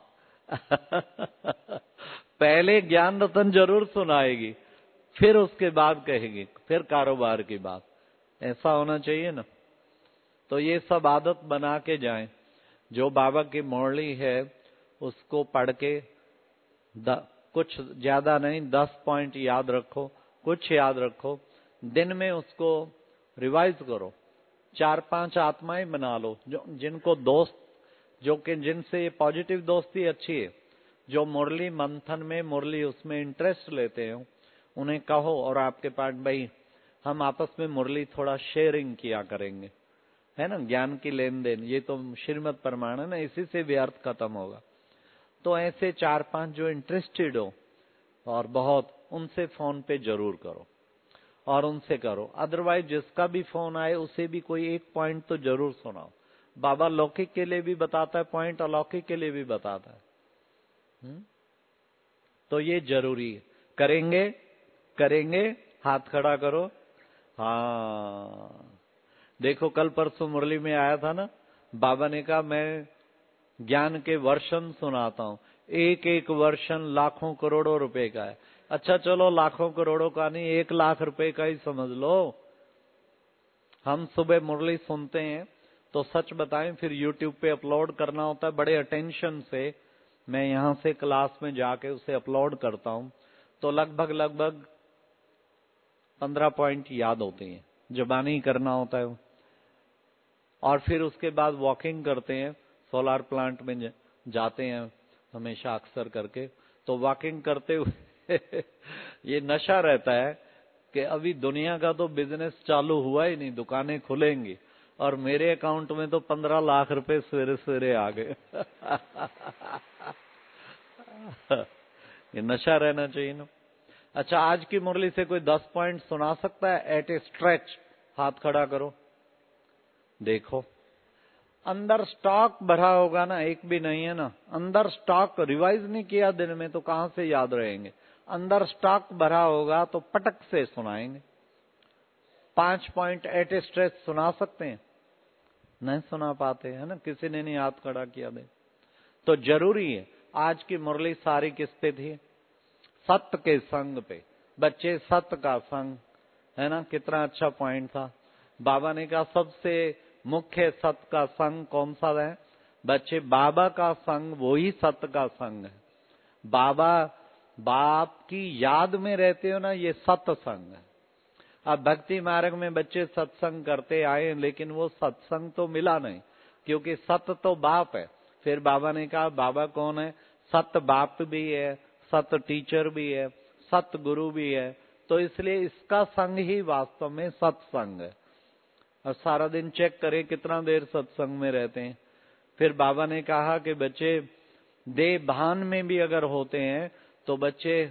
पहले ज्ञान रतन जरूर सुनाएगी, फिर उसके बाद कहेगी, फिर कारोबार की बात। ऐसा होना चाहिए ना। तो ये सब आदत बना के जाएं। जो बाबा की मुरली है उसको पढ़ के द, कुछ ज्यादा नहीं, दस पॉइंट याद रखो, कुछ याद रखो, दिन में उसको रिवाइज करो। चार पांच आत्माएं बना लो जो जिनको दोस्त, जो कि जिनसे पॉजिटिव दोस्ती अच्छी है, जो मुरली मंथन में, मुरली उसमें इंटरेस्ट लेते हो, उन्हें कहो और आपके पास, भाई हम आपस में मुरली थोड़ा शेयरिंग किया करेंगे, है ना, ज्ञान की लेन देन, ये तो श्रीमद प्रमाण है ना, इसी से व्यर्थ खत्म होगा। तो ऐसे चार पांच जो इंटरेस्टेड हो और बहुत, उनसे फोन पे जरूर करो और उनसे करो। अदरवाइज जिसका भी फोन आए उसे भी कोई एक पॉइंट तो जरूर सुनाओ। बाबा लौकिक के लिए भी बताता है पॉइंट, अलौकिक के लिए भी बताता है। हुँ? तो ये जरूरी है। करेंगे करेंगे हाथ खड़ा करो। हाँ, देखो कल परसों मुरली में आया था ना, बाबा ने कहा मैं ज्ञान के वर्षन सुनाता हूं, एक एक वर्षन लाखों करोड़ों रुपए का है। अच्छा चलो लाखों करोड़ों का नहीं, एक लाख रुपए का ही समझ लो। हम सुबह मुरली सुनते हैं तो सच बताएं, फिर यूट्यूब पे अपलोड करना होता है, बड़े अटेंशन से मैं यहां से क्लास में जाके उसे अपलोड करता हूं, तो लगभग लगभग पंद्रह पॉइंट याद होते हैं, जुबानी करना होता है। और फिर उसके बाद वॉकिंग करते हैं, सोलार प्लांट में जाते हैं हमेशा अक्सर करके, तो वॉकिंग करते हुए ये नशा रहता है कि अभी दुनिया का तो बिजनेस चालू हुआ ही नहीं, दुकानें खुलेंगी और मेरे अकाउंट में तो पंद्रह लाख रुपए सवेरे सवेरे आ गए। ये नशा रहना चाहिए ना। अच्छा, आज की मुरली से कोई दस पॉइंट सुना सकता है एट ए स्ट्रेच? हाथ खड़ा करो, देखो अंदर स्टॉक भरा होगा ना, एक भी नहीं है ना, अंदर स्टॉक रिवाइज नहीं किया दिन में तो कहां से याद रहेंगे। अंदर स्टॉक भरा होगा तो पटक से सुनाएंगे। पांच पॉइंट एट ए स्ट्रेच सुना सकते हैं? नहीं सुना पाते है ना, किसी ने नहीं हाथ खड़ा किया। दे तो जरूरी है। आज की मुरली सारी किस पे थी? सत्य के संग पे। बच्चे सत्य का संग, है ना, कितना अच्छा पॉइंट था। बाबा ने कहा सबसे मुख्य सत्य का संग कौन सा है? बच्चे बाबा का संग, वो ही सत्य का संग है। बाबा, बाप की याद में रहते हो ना, ये सत्य संग है। अब भक्ति मार्ग में बच्चे सत्संग करते आए, लेकिन वो सत्संग तो मिला नहीं, क्योंकि सत्य तो बाप है। फिर बाबा ने कहा बाबा कौन है? सत्य बाप भी है, सत्य टीचर भी है, सत्य गुरु भी है। तो इसलिए इसका संग ही वास्तव में सत्संग है। और सारा दिन चेक करें कितना देर सत्संग में रहते हैं। फिर बाबा ने कहा कि बच्चे देह भान में भी अगर होते हैं तो बच्चे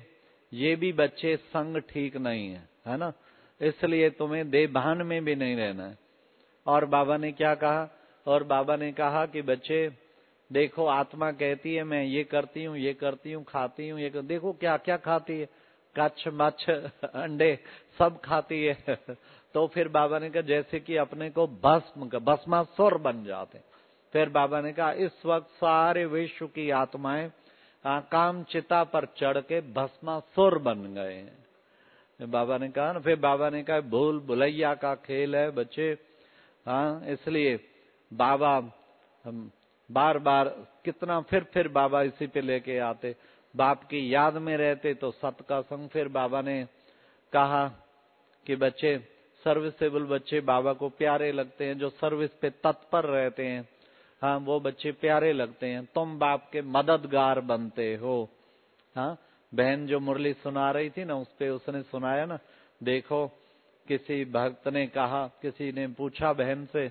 ये भी बच्चे संग ठीक नहीं है, है ना, इसलिए तुम्हें देभान में भी नहीं रहना है। और बाबा ने क्या कहा, और बाबा ने कहा कि बच्चे देखो, आत्मा कहती है मैं ये करती हूँ, ये करती हूँ, खाती हूँ, ये कर... देखो क्या क्या खाती है, कच्छ मच्छ अंडे सब खाती है। तो फिर बाबा ने कहा जैसे कि अपने को भस्म भस्मासुर बन जाते। फिर बाबा ने कहा इस वक्त सारे विश्व की आत्माएं काम चिता पर चढ़ के भस्मासुर बन गए हैं। बाबा ने कहा ना, फिर बाबा ने कहा भूल भुलैया का खेल है बच्चे, हाँ, इसलिए बाबा हम बार बार कितना फिर फिर बाबा इसी पे लेके आते, बाप की याद में रहते तो सत का संग। फिर बाबा ने कहा कि बच्चे सर्विसेबल बच्चे बाबा को प्यारे लगते हैं, जो सर्विस पे तत्पर रहते हैं, हाँ, वो बच्चे प्यारे लगते हैं। तुम बाप के मददगार बनते हो। हाँ, बहन जो मुरली सुना रही थी ना, उस पे उसने सुनाया ना, देखो किसी भक्त ने कहा, किसी ने पूछा बहन से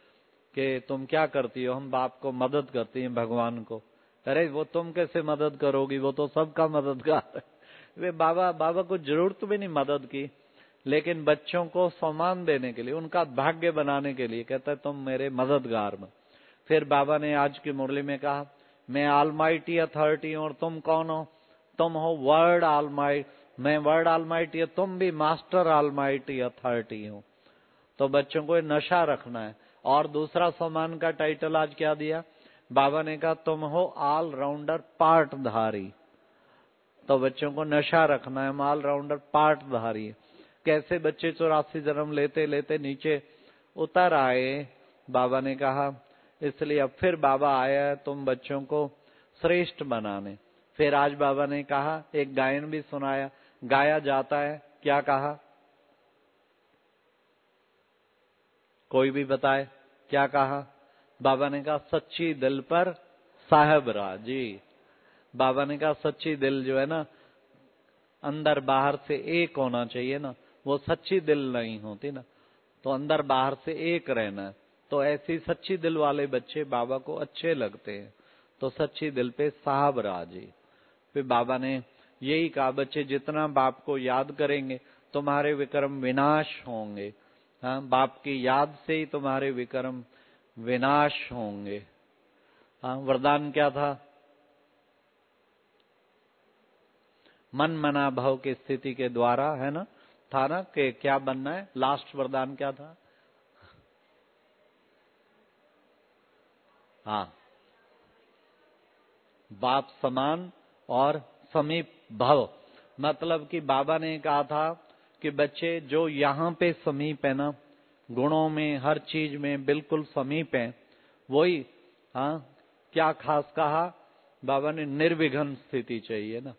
कि तुम क्या करती हो, हम बाप को मदद करती हैं, भगवान को। अरे वो तुम कैसे मदद करोगी, वो तो सबका मददगार है। वे बाबा बाबा को जरूरत भी नहीं मदद की, लेकिन बच्चों को सम्मान देने के लिए, उनका भाग्य बनाने के लिए कहता है तुम मेरे मददगार में। फिर बाबा ने आज की मुरली में कहा मैं ऑलमाइटी अथॉरिटी हूं और तुम कौन हो, तुम हो वर्ड ऑलमाइटी, मैं वर्ड ऑलमाइटी, तुम भी मास्टर ऑलमाइटी अथॉरिटी हो। तो बच्चों को नशा रखना है। और दूसरा सम्मान का टाइटल आज क्या दिया, बाबा ने कहा तुम हो ऑल राउंडर पार्टधारी। तो बच्चों को नशा रखना है, हम ऑल राउंडर पार्टधारी। कैसे बच्चे चौरासी जन्म लेते लेते नीचे उतर आए, बाबा ने कहा इसलिए अब फिर बाबा आया है तुम बच्चों को श्रेष्ठ बनाने। फिर आज बाबा ने कहा एक गायन भी सुनाया, गाया जाता है, क्या कहा, कोई भी बताए क्या कहा। बाबा ने कहा सच्ची दिल पर साहब राज जी। बाबा ने कहा सच्ची दिल जो है ना, अंदर बाहर से एक होना चाहिए ना, वो सच्ची दिल नहीं होती ना, तो अंदर बाहर से एक रहना है। तो ऐसी सच्ची दिल वाले बच्चे बाबा को अच्छे लगते हैं, तो सच्ची दिल पे साहब राजी। फिर बाबा ने यही कहा बच्चे जितना बाप को याद करेंगे तुम्हारे विक्रम विनाश होंगे। हाँ, बाप की याद से ही तुम्हारे विक्रम विनाश होंगे। हाँ, वरदान क्या था, मन मना भव की स्थिति के द्वारा, है ना, था ना, कि क्या बनना है, लास्ट वरदान क्या था, हाँ, बाप समान और समीप भव। मतलब कि बाबा ने कहा था कि बच्चे जो यहाँ पे समीप है ना, गुणों में हर चीज में बिल्कुल समीप है, वही, हाँ, क्या खास कहा बाबा ने, निर्विघ्न स्थिति चाहिए ना,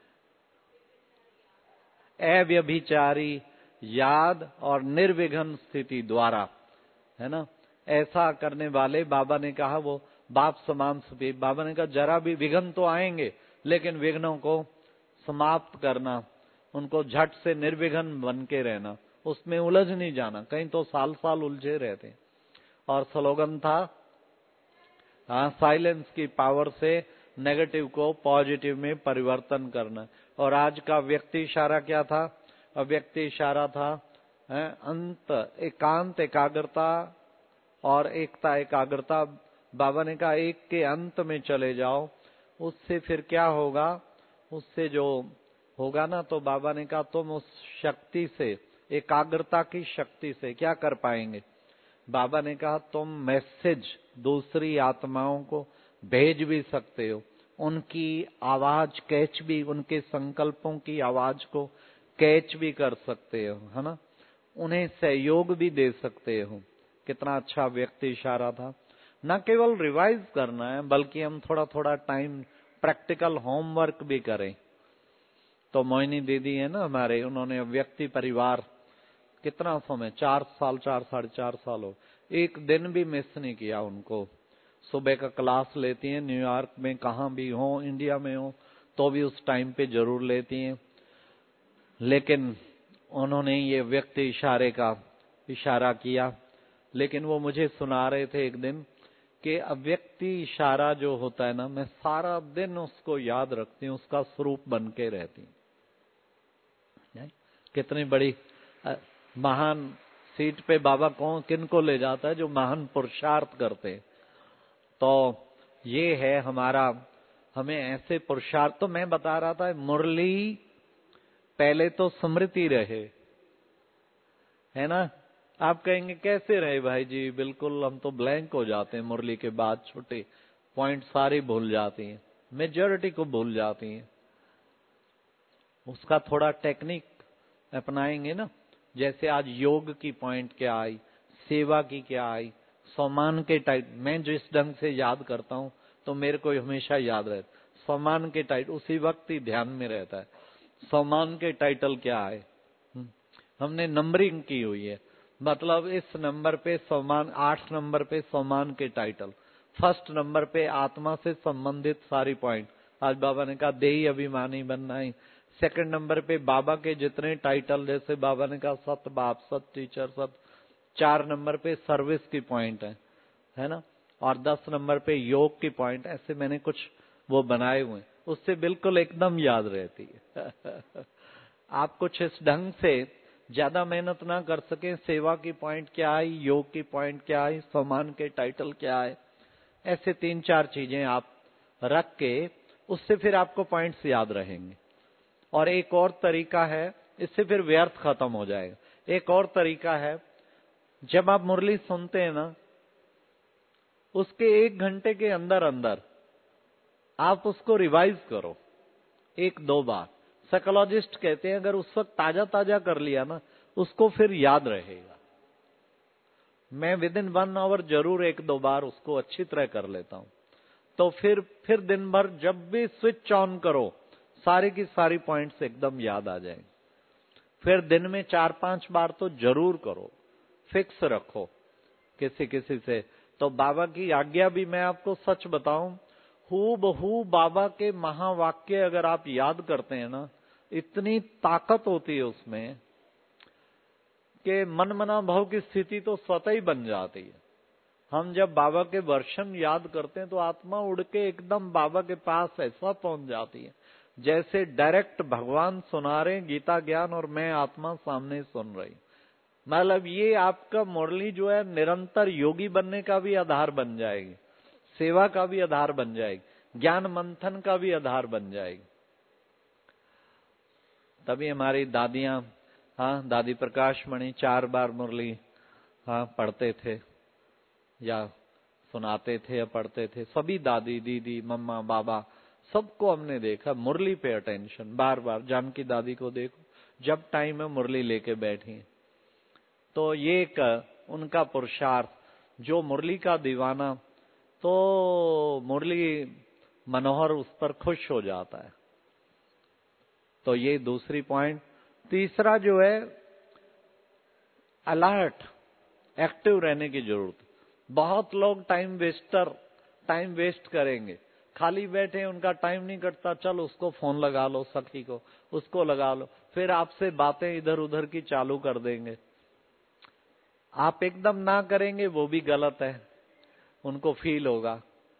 अव्यभिचारी याद और निर्विघ्न स्थिति द्वारा, है ना, ऐसा करने वाले बाबा ने कहा वो बाप समान सभी। बाबा ने कहा जरा भी विघ्न तो आएंगे, लेकिन विघ्नों को समाप्त करना, उनको झट से निर्विघ्न बन के रहना, उसमें उलझ नहीं जाना, कहीं तो साल साल उलझे रहते। और स्लोगन था, हाँ, साइलेंस की पावर से नेगेटिव को पॉजिटिव में परिवर्तन करना। और आज का व्यक्ति इशारा क्या था, व्यक्ति इशारा था है, अंत एकांत एकाग्रता और एकता एकाग्रता। बाबा ने कहा एक के अंत में चले जाओ, उससे फिर क्या होगा, उससे जो होगा ना, तो बाबा ने कहा तुम उस शक्ति से, एकाग्रता की शक्ति से क्या कर पाएंगे। बाबा ने कहा तुम मैसेज दूसरी आत्माओं को भेज भी सकते हो, उनकी आवाज कैच भी, उनके संकल्पों की आवाज को कैच भी कर सकते हो, है ना, उन्हें सहयोग भी दे सकते हो। कितना अच्छा व्यक्ति इशारा था। न केवल रिवाइज करना है, बल्कि हम थोड़ा थोड़ा टाइम प्रैक्टिकल होमवर्क भी करें। तो मोहिनी दीदी है ना हमारे, उन्होंने व्यक्ति परिवार कितना समय, चार साल चार साढ़े चार साल हो, एक दिन भी मिस नहीं किया उनको। सुबह का क्लास लेती हैं, न्यूयॉर्क में कहाँ भी हो, इंडिया में हो, तो भी उस टाइम पे जरूर लेती हैं। लेकिन उन्होंने ये व्यक्ति इशारे का इशारा किया, लेकिन वो मुझे सुना रहे थे एक दिन कि अव्यक्ति इशारा जो होता है ना, मैं सारा दिन उसको याद रखती हूँ, उसका स्वरूप बन के रहती हूँ। कितनी बड़ी महान सीट पे बाबा कौन किन को ले जाता है? जो महान पुरुषार्थ करते। तो ये है हमारा, हमें ऐसे पुरुषार्थ। तो मैं बता रहा था, मुरली पहले तो स्मृति रहे, है ना। आप कहेंगे कैसे रहे भाई जी? बिल्कुल, हम तो ब्लैंक हो जाते हैं मुरली के बाद, छोटे पॉइंट सारी भूल जाती हैं, मेजॉरिटी को भूल जाती हैं। उसका थोड़ा टेक्निक अपनाएंगे ना, जैसे आज योग की पॉइंट क्या आई, सेवा की क्या आई, सम्मान के टाइट, मैं जिस ढंग से याद करता हूं तो मेरे को हमेशा याद रहता, सम्मान के टाइट उसी वक्त ही ध्यान में रहता है। सम्मान के टाइटल क्या है, हमने नंबरिंग की हुई है, मतलब इस नंबर पे सम्मान, आठ नंबर पे सम्मान के टाइटल, फर्स्ट नंबर पे आत्मा से संबंधित सारी पॉइंट। आज बाबा ने कहा देही अभिमानी बनना है। सेकंड नंबर पे बाबा के जितने टाइटल, जैसे बाबा ने कहा सत बाप, सत टीचर, सत। चार नंबर पे सर्विस की पॉइंट है, है ना। और दस नंबर पे योग की पॉइंट। ऐसे मैंने कुछ वो बनाए हुए, उससे बिल्कुल एकदम याद रहती है। आप कुछ इस ढंग से ज्यादा मेहनत ना कर सके, सेवा की पॉइंट क्या है, योग की पॉइंट क्या है, सम्मान के टाइटल क्या है, ऐसे तीन चार चीजें आप रख के, उससे फिर आपको पॉइंट्स याद रहेंगे। और एक और तरीका है, इससे फिर व्यर्थ खत्म हो जाएगा। एक और तरीका है, जब आप मुरली सुनते हैं ना, उसके एक घंटे के अंदर अंदर आप उसको रिवाइज करो एक दो बार। साइकोलॉजिस्ट कहते हैं अगर उस वक्त ताजा ताजा कर लिया ना, उसको फिर याद रहेगा। मैं विद इन वन आवर जरूर एक दो बार उसको अच्छी तरह कर लेता हूं, तो फिर फिर दिन भर जब भी स्विच ऑन करो, सारी की सारी पॉइंट्स एकदम याद आ जाएंगे। फिर दिन में चार पांच बार तो जरूर करो, फिक्स रखो किसी किसी से। तो बाबा की आज्ञा भी मैं आपको सच बताऊं, हू बहू बाबा के महावाक्य अगर आप याद करते हैं ना, इतनी ताकत होती है उसमें कि मन मना भाव की स्थिति तो स्वतः ही बन जाती है। हम जब बाबा के वर्षन याद करते हैं तो आत्मा उड़ के एकदम बाबा के पास ऐसा पहुंच जाती है, जैसे डायरेक्ट भगवान सुना रहे गीता ज्ञान और मैं आत्मा सामने सुन रही। मतलब ये आपका मुरली जो है निरंतर योगी बनने का भी आधार बन जाएगी, सेवा का भी आधार बन जाएगी, ज्ञान मंथन का भी आधार बन जाएगी। तभी हमारी दादियां, हाँ, दादी प्रकाश मणि चार बार मुरली हाँ पढ़ते थे या सुनाते थे या पढ़ते थे। सभी दादी, दीदी, मम्मा, बाबा, सबको हमने देखा मुरली पे अटेंशन बार बार। जानकी दादी को देखो, जब टाइम है मुरली लेके बैठी। तो ये एक उनका पुरुषार्थ, जो मुरली का दीवाना, तो मुरली मनोहर उस पर खुश हो जाता है। तो ये दूसरी पॉइंट। तीसरा जो है, अलर्ट, एक्टिव रहने की जरूरत। बहुत लोग टाइम वेस्टर, टाइम वेस्ट करेंगे, खाली बैठे उनका टाइम नहीं कटता, चल उसको फोन लगा लो, सखी को उसको लगा लो, फिर आपसे बातें इधर उधर की चालू कर देंगे। आप एकदम ना करेंगे वो भी गलत है, उनको फील होगा।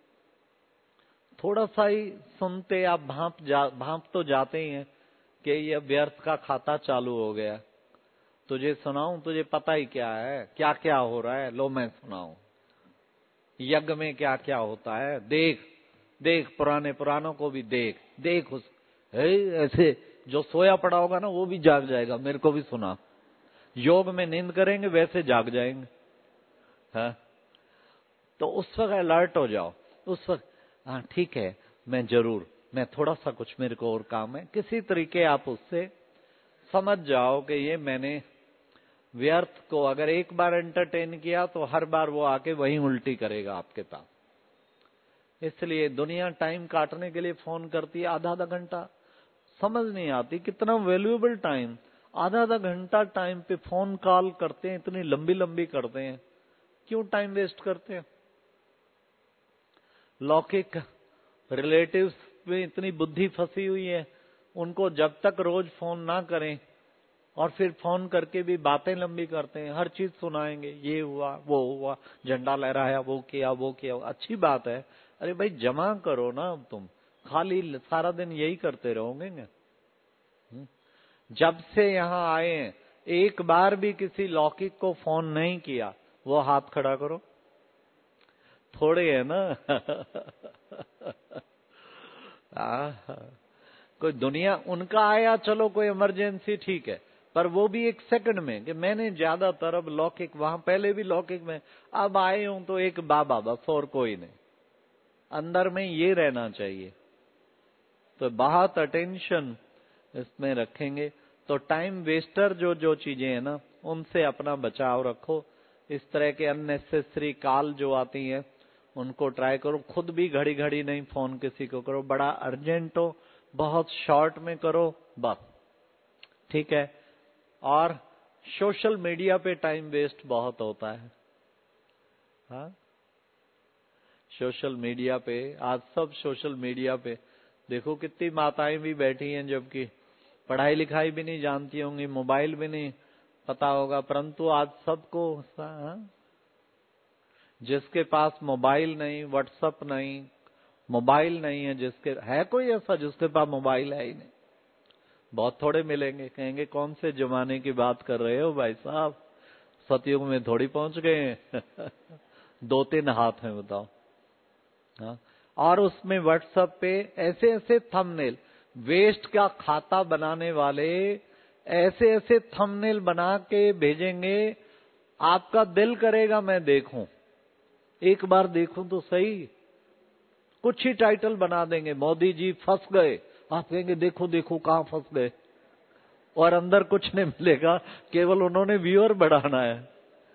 थोड़ा सा ही सुनते आप भांप जा भांप तो जाते ही हैं कि ये व्यर्थ का खाता चालू हो गया, तुझे सुनाऊं, तुझे पता ही क्या है, क्या क्या हो रहा है, लो मैं सुनाऊं। यज्ञ में क्या क्या होता है, देख देख, पुराने पुरानों को भी देख देख, उस ऐसे जो सोया पड़ा होगा ना वो भी जाग जाएगा, मेरे को भी सुना। योग में नींद करेंगे वैसे जाग जाएंगे, हाँ। तो उस वक्त अलर्ट हो जाओ, उस वक्त हाँ ठीक है, मैं जरूर, मैं थोड़ा सा कुछ मेरे को और काम है, किसी तरीके आप उससे समझ जाओ कि ये मैंने व्यर्थ को अगर एक बार एंटरटेन किया तो हर बार वो आके वहीं उल्टी करेगा आपके पास। इसलिए दुनिया टाइम काटने के लिए फोन करती है आधा आधा घंटा, समझ नहीं आती कितना वैल्यूएबल टाइम, आधा आधा घंटा टाइम पे फोन कॉल करते हैं, इतनी लंबी लंबी करते हैं, क्यों टाइम वेस्ट करते हैं? लौकिक रिलेटिव्स में इतनी बुद्धि फंसी हुई है, उनको जब तक रोज फोन ना करें और फिर फोन करके भी बातें लंबी करते हैं, हर चीज सुनाएंगे, ये हुआ वो हुआ, झंडा लहराया, वो किया वो किया, अच्छी बात है। अरे भाई जमा करो ना, तुम खाली सारा दिन यही करते रहोगे। जब से यहां आए हैं एक बार भी किसी लौकिक को फोन नहीं किया, वो हाथ खड़ा करो। थोड़े है ना। आ, कोई दुनिया उनका आया, चलो कोई इमरजेंसी ठीक है, पर वो भी एक सेकंड में कि मैंने ज्यादातर अब लौकिक, वहां पहले भी लौकिक में, अब आए हूं तो एक बाबा बस और कोई नहीं, अंदर में ये रहना चाहिए। तो बहुत अटेंशन इसमें रखेंगे तो टाइम वेस्टर जो जो चीजें हैं ना, उनसे अपना बचाव रखो। इस तरह के अननेसेसरी कॉल जो आती हैं उनको ट्राई करो। खुद भी घड़ी घड़ी नहीं फोन किसी को करो, बड़ा अर्जेंट हो बहुत शॉर्ट में करो बस, ठीक है। और सोशल मीडिया पे टाइम वेस्ट बहुत होता है। हाँ, सोशल मीडिया पे आज सब सोशल मीडिया पे देखो, कितनी माताएं भी बैठी हैं जबकि पढ़ाई लिखाई भी नहीं जानती होंगी, मोबाइल भी नहीं पता होगा, परंतु आज सबको, जिसके पास मोबाइल नहीं, व्हाट्सएप नहीं, मोबाइल नहीं है, जिसके है कोई ऐसा जिसके पास मोबाइल है ही नहीं? बहुत थोड़े मिलेंगे। कहेंगे कौन से जमाने की बात कर रहे हो भाई साहब, सतयुग में थोड़ी पहुंच गए हैं। दो तीन हाथ हैं बताओ। हाँ, और उसमें व्हाट्सएप पे ऐसे ऐसे थंबनेल, वेस्ट का खाता बनाने वाले ऐसे ऐसे थंबनेल बना के भेजेंगे, आपका दिल करेगा मैं देखूं, एक बार देखूं तो सही। कुछ ही टाइटल बना देंगे, मोदी जी फंस गए, आप कहेंगे देखो देखो कहां फंस गए, और अंदर कुछ नहीं मिलेगा, केवल उन्होंने व्यूअर बढ़ाना है।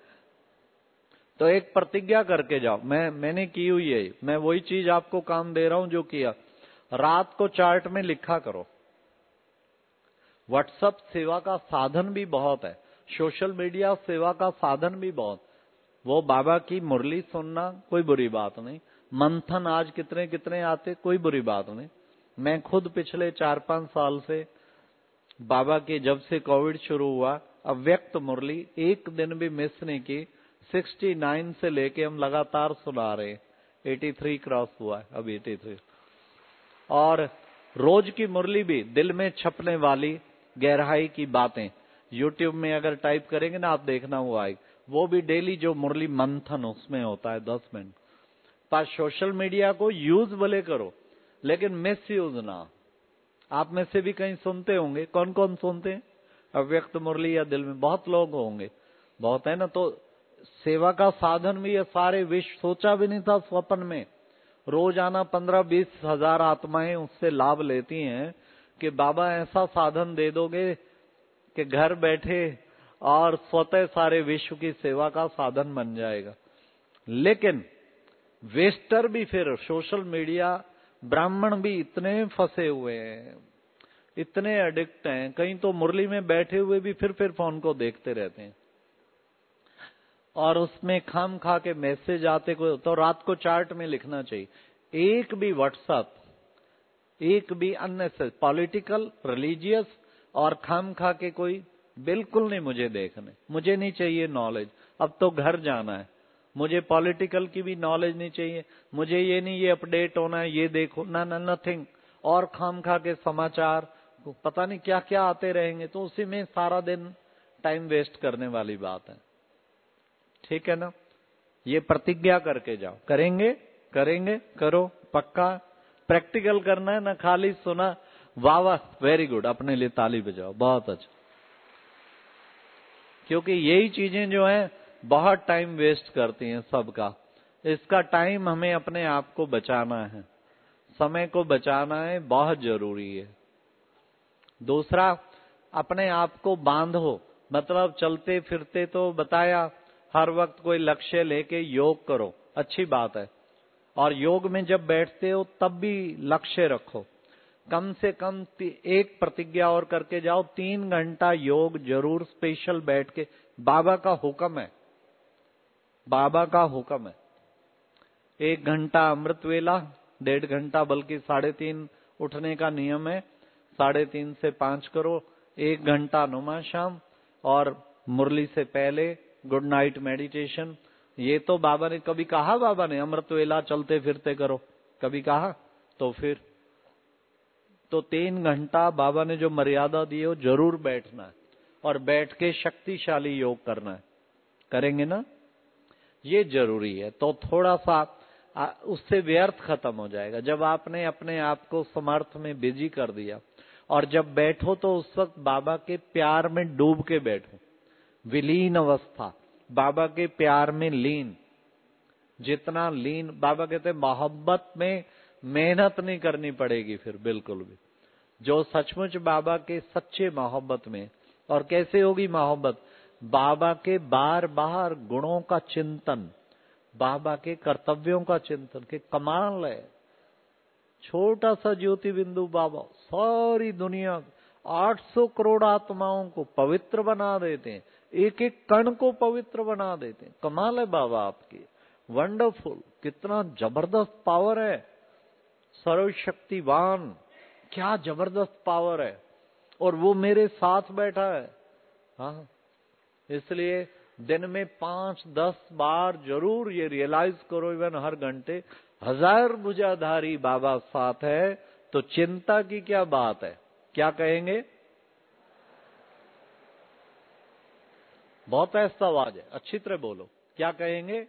तो एक प्रतिज्ञा करके जाओ, मैं मैंने की हुई है, मैं वही चीज आपको काम दे रहा हूं जो किया। रात को चार्ट में लिखा करो। व्हाट्सएप सेवा का साधन भी बहुत है, सोशल मीडिया सेवा का साधन भी बहुत। वो बाबा की मुरली सुनना कोई बुरी बात नहीं, मंथन आज कितने कितने आते, कोई बुरी बात नहीं। मैं खुद पिछले चार पांच साल से बाबा के, जब से कोविड शुरू हुआ, अव्यक्त मुरली एक दिन भी मिस नहीं की। सिक्सटी नाइन से लेके हम लगातार सुना रहे हैं, एटी थ्री क्रॉस हुआ है अब, एटी थ्री। और रोज की मुरली भी दिल में छपने वाली गहराई की बातें, यूट्यूब में अगर टाइप करेंगे ना आप देखना वो आएगी, वो भी डेली जो मुरली मंथन उसमें होता है दस मिनट। पर सोशल मीडिया को यूज भले करो लेकिन मिस यूज ना। आप में से भी कहीं सुनते होंगे, कौन कौन सुनते हैं अव्यक्त मुरली या दिल में? बहुत लोग होंगे, बहुत है ना। तो सेवा का साधन भी ये सारे विश्व, सोचा भी नहीं था स्वप्न में। रोजाना पंद्रह बीस हजार आत्माएं उससे लाभ लेती हैं कि बाबा ऐसा साधन दे दोगे कि घर बैठे और स्वतः सारे विश्व की सेवा का साधन बन जाएगा। लेकिन वेस्टर भी, फिर सोशल मीडिया, ब्राह्मण भी इतने फंसे हुए हैं, इतने एडिक्ट हैं, कहीं तो मुरली में बैठे हुए भी फिर फिर फोन को देखते रहते हैं, और उसमें खाम खा के मैसेज आते को। तो रात को चार्ट में लिखना चाहिए, एक भी व्हाट्सएप, एक भी अननेसेसरी पॉलिटिकल, रिलीजियस और खाम खा के कोई बिल्कुल नहीं मुझे देखने, मुझे नहीं चाहिए नॉलेज। अब तो घर जाना है, मुझे पॉलिटिकल की भी नॉलेज नहीं चाहिए, मुझे ये नहीं ये अपडेट होना है, ये देखो ना ना नथिंग। और खाम खा के समाचार पता नहीं क्या क्या आते रहेंगे, तो उसी में सारा दिन टाइम वेस्ट करने वाली बात है। ठीक है ना? ये प्रतिज्ञा करके जाओ, करेंगे करेंगे, करो पक्का। प्रैक्टिकल करना है ना, खाली सुना, वाह वाह वेरी गुड, अपने लिए ताली बजाओ, बहुत अच्छा। क्योंकि यही चीजें जो हैं बहुत टाइम वेस्ट करती हैं सबका। इसका टाइम हमें अपने आप को बचाना है, समय को बचाना है, बहुत जरूरी है। दूसरा, अपने आप को बांधो, मतलब चलते फिरते तो बताया, हर वक्त कोई लक्ष्य लेके योग करो, अच्छी बात है। और योग में जब बैठते हो तब भी लक्ष्य रखो, कम से कम एक प्रतिज्ञा और करके जाओ, तीन घंटा योग जरूर स्पेशल बैठ के। बाबा का हुक्म है, बाबा का हुक्म है। एक घंटा अमृत वेला, डेढ़ घंटा बल्कि साढ़े तीन उठने का नियम है, साढ़े तीन से पांच करो। एक घंटा नुमा शाम, और मुरली से पहले गुड नाइट मेडिटेशन। ये तो बाबा ने कभी कहा, बाबा ने अमृत वेला चलते फिरते करो, कभी कहा? तो फिर तो तीन घंटा बाबा ने जो मर्यादा दी है वो जरूर बैठना है और बैठ के शक्तिशाली योग करना है। करेंगे ना? ये जरूरी है। तो थोड़ा सा उससे व्यर्थ खत्म हो जाएगा। जब आपने अपने आप को समर्थ में बिजी कर दिया और जब बैठो तो उस वक्त बाबा के प्यार में डूब के बैठो, विलीन अवस्था, बाबा के प्यार में लीन। जितना लीन, बाबा कहते हैं मोहब्बत में मेहनत नहीं करनी पड़ेगी फिर बिल्कुल भी। जो सचमुच बाबा के सच्चे मोहब्बत में, और कैसे होगी मोहब्बत? बाबा के बार बार गुणों का चिंतन, बाबा के कर्तव्यों का चिंतन। के कमाल है, छोटा सा ज्योति बिंदु बाबा सारी दुनिया आठ सौ करोड़ आत्माओं को पवित्र बना देते हैं, एक एक कण को पवित्र बना देते हैं। कमाल है बाबा आपकी, वंडरफुल। कितना जबरदस्त पावर है, सर्वशक्तिवान, क्या जबरदस्त पावर है। और वो मेरे साथ बैठा है। हाँ, इसलिए दिन में पांच दस बार जरूर ये रियलाइज करो, इवन हर घंटे हजार भुजाधारी बाबा साथ है, तो चिंता की क्या बात है। क्या कहेंगे? बहुत ऐसा आवाज है, अच्छी तरह बोलो। क्या कहेंगे?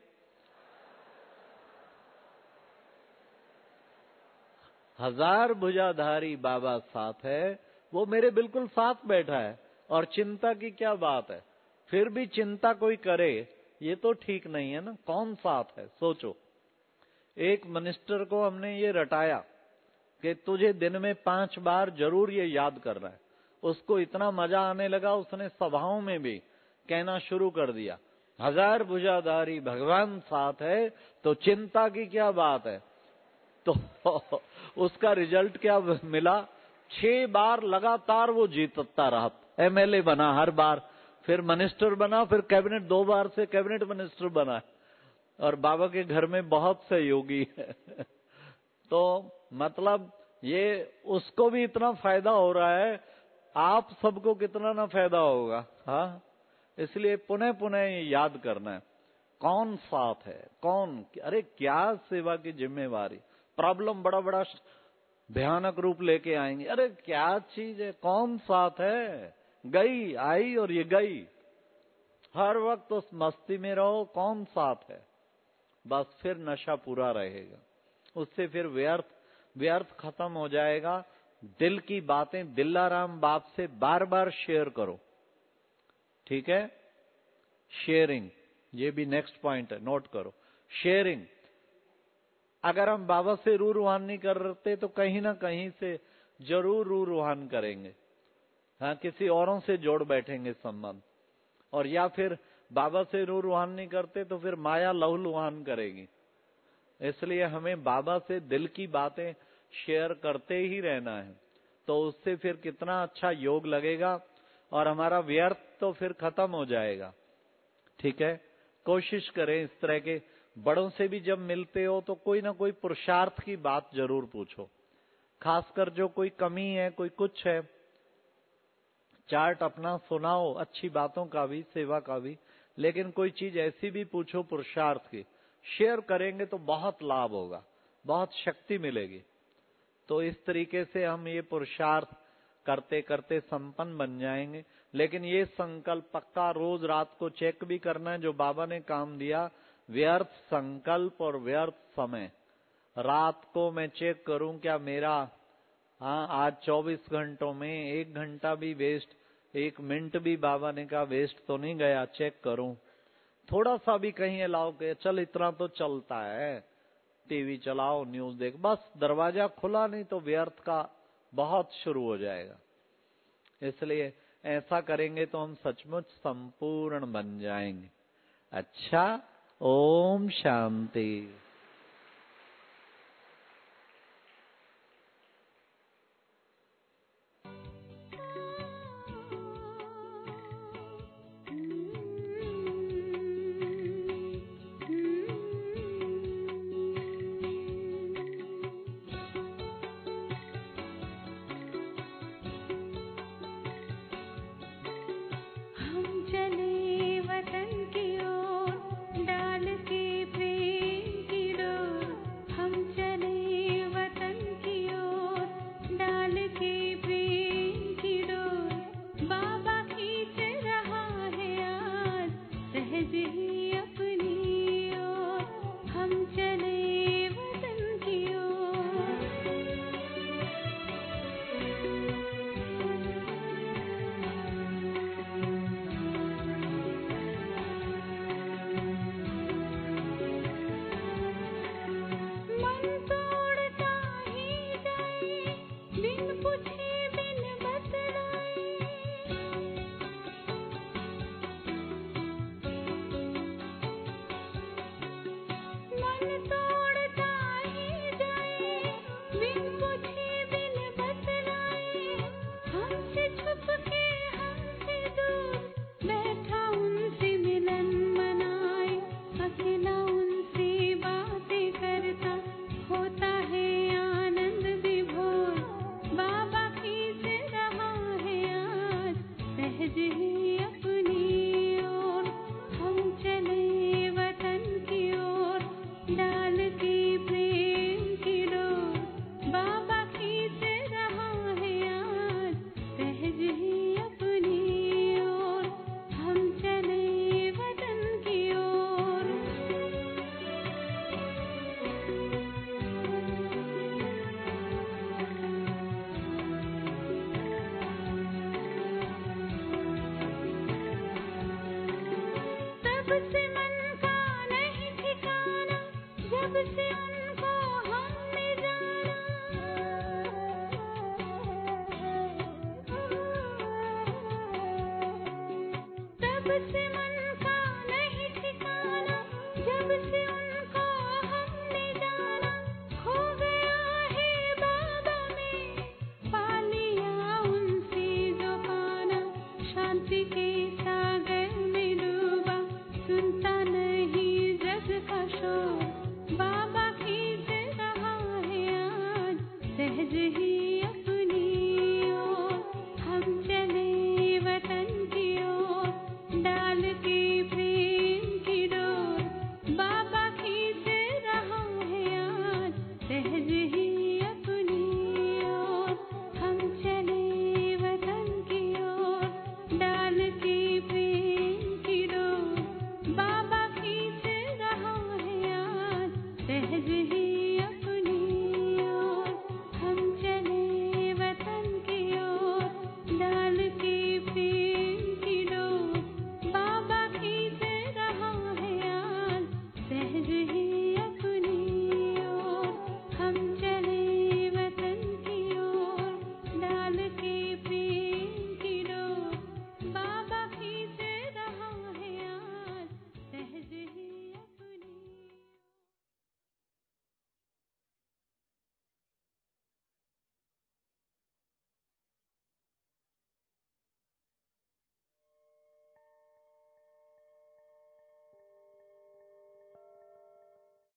हजार भुजाधारी बाबा साथ है, वो मेरे बिल्कुल साथ बैठा है, और चिंता की क्या बात है। फिर भी चिंता कोई करे ये तो ठीक नहीं है ना। कौन साथ है सोचो। एक मिनिस्टर को हमने ये रटाया कि तुझे दिन में पांच बार जरूर ये याद करना है। उसको इतना मजा आने लगा, उसने सभाओं में भी कहना शुरू कर दिया, हजार भुजाधारी भगवान साथ है तो चिंता की क्या बात है। तो उसका रिजल्ट क्या मिला? छह बार लगातार वो जीतता रहा, एमएलए बना हर बार, फिर मिनिस्टर बना, फिर कैबिनेट, दो बार से कैबिनेट मिनिस्टर बना। और बाबा के घर में बहुत से योगी है। तो मतलब ये उसको भी इतना फायदा हो रहा है, आप सबको कितना ना फायदा होगा। हाँ, इसलिए पुनः पुनः ये याद करना है, कौन साथ है, कौन। अरे क्या सेवा की जिम्मेवारी। प्रॉब्लम बड़ा बड़ा भयानक रूप लेके आएंगे, अरे क्या चीज है, कौन साथ है। गई आई और ये गई, हर वक्त उस मस्ती में रहो, कौन साथ है। बस फिर नशा पूरा रहेगा, उससे फिर व्यर्थ व्यर्थ खत्म हो जाएगा। दिल की बातें दिलाराम बाप से बार बार शेयर करो, ठीक है। शेयरिंग, ये भी नेक्स्ट पॉइंट है, नोट करो। शेयरिंग, अगर हम बाबा से रू रूहान नहीं करते तो कहीं ना कहीं से जरूर रू रूहान करेंगे। हाँ, किसी औरों से जोड़ बैठेंगे संबंध, और या फिर बाबा से रू रूहान नहीं करते तो फिर माया लहू लुहान करेगी। इसलिए हमें बाबा से दिल की बातें शेयर करते ही रहना है, तो उससे फिर कितना अच्छा योग लगेगा और हमारा व्यर्थ तो फिर खत्म हो जाएगा, ठीक है। कोशिश करें इस तरह के बड़ों से भी जब मिलते हो तो कोई ना कोई पुरुषार्थ की बात जरूर पूछो, खासकर जो कोई कमी है, कोई कुछ है। चार्ट अपना सुनाओ, अच्छी बातों का भी, सेवा का भी, लेकिन कोई चीज ऐसी भी पूछो पुरुषार्थ की। शेयर करेंगे तो बहुत लाभ होगा, बहुत शक्ति मिलेगी। तो इस तरीके से हम ये पुरुषार्थ करते करते संपन्न बन जाएंगे। लेकिन ये संकल्प पक्का रोज रात को चेक भी करना है, जो बाबा ने काम दिया, व्यर्थ संकल्प और व्यर्थ समय। रात को मैं चेक करूं क्या मेरा, हाँ, आज चौबीस घंटों में एक घंटा भी वेस्ट, एक मिनट भी बाबा ने कहा वेस्ट तो नहीं गया, चेक करूं। थोड़ा सा भी कहीं अलाउ के चल, इतना तो चलता है, टीवी चलाओ, न्यूज देख, बस दरवाजा खुला नहीं तो व्यर्थ का बहुत शुरू हो जाएगा। इसलिए ऐसा करेंगे तो हम सचमुच संपूर्ण बन जाएंगे। अच्छा, ओम शांति। चले वतन की ओर, डाल के प्रेम की सहज ही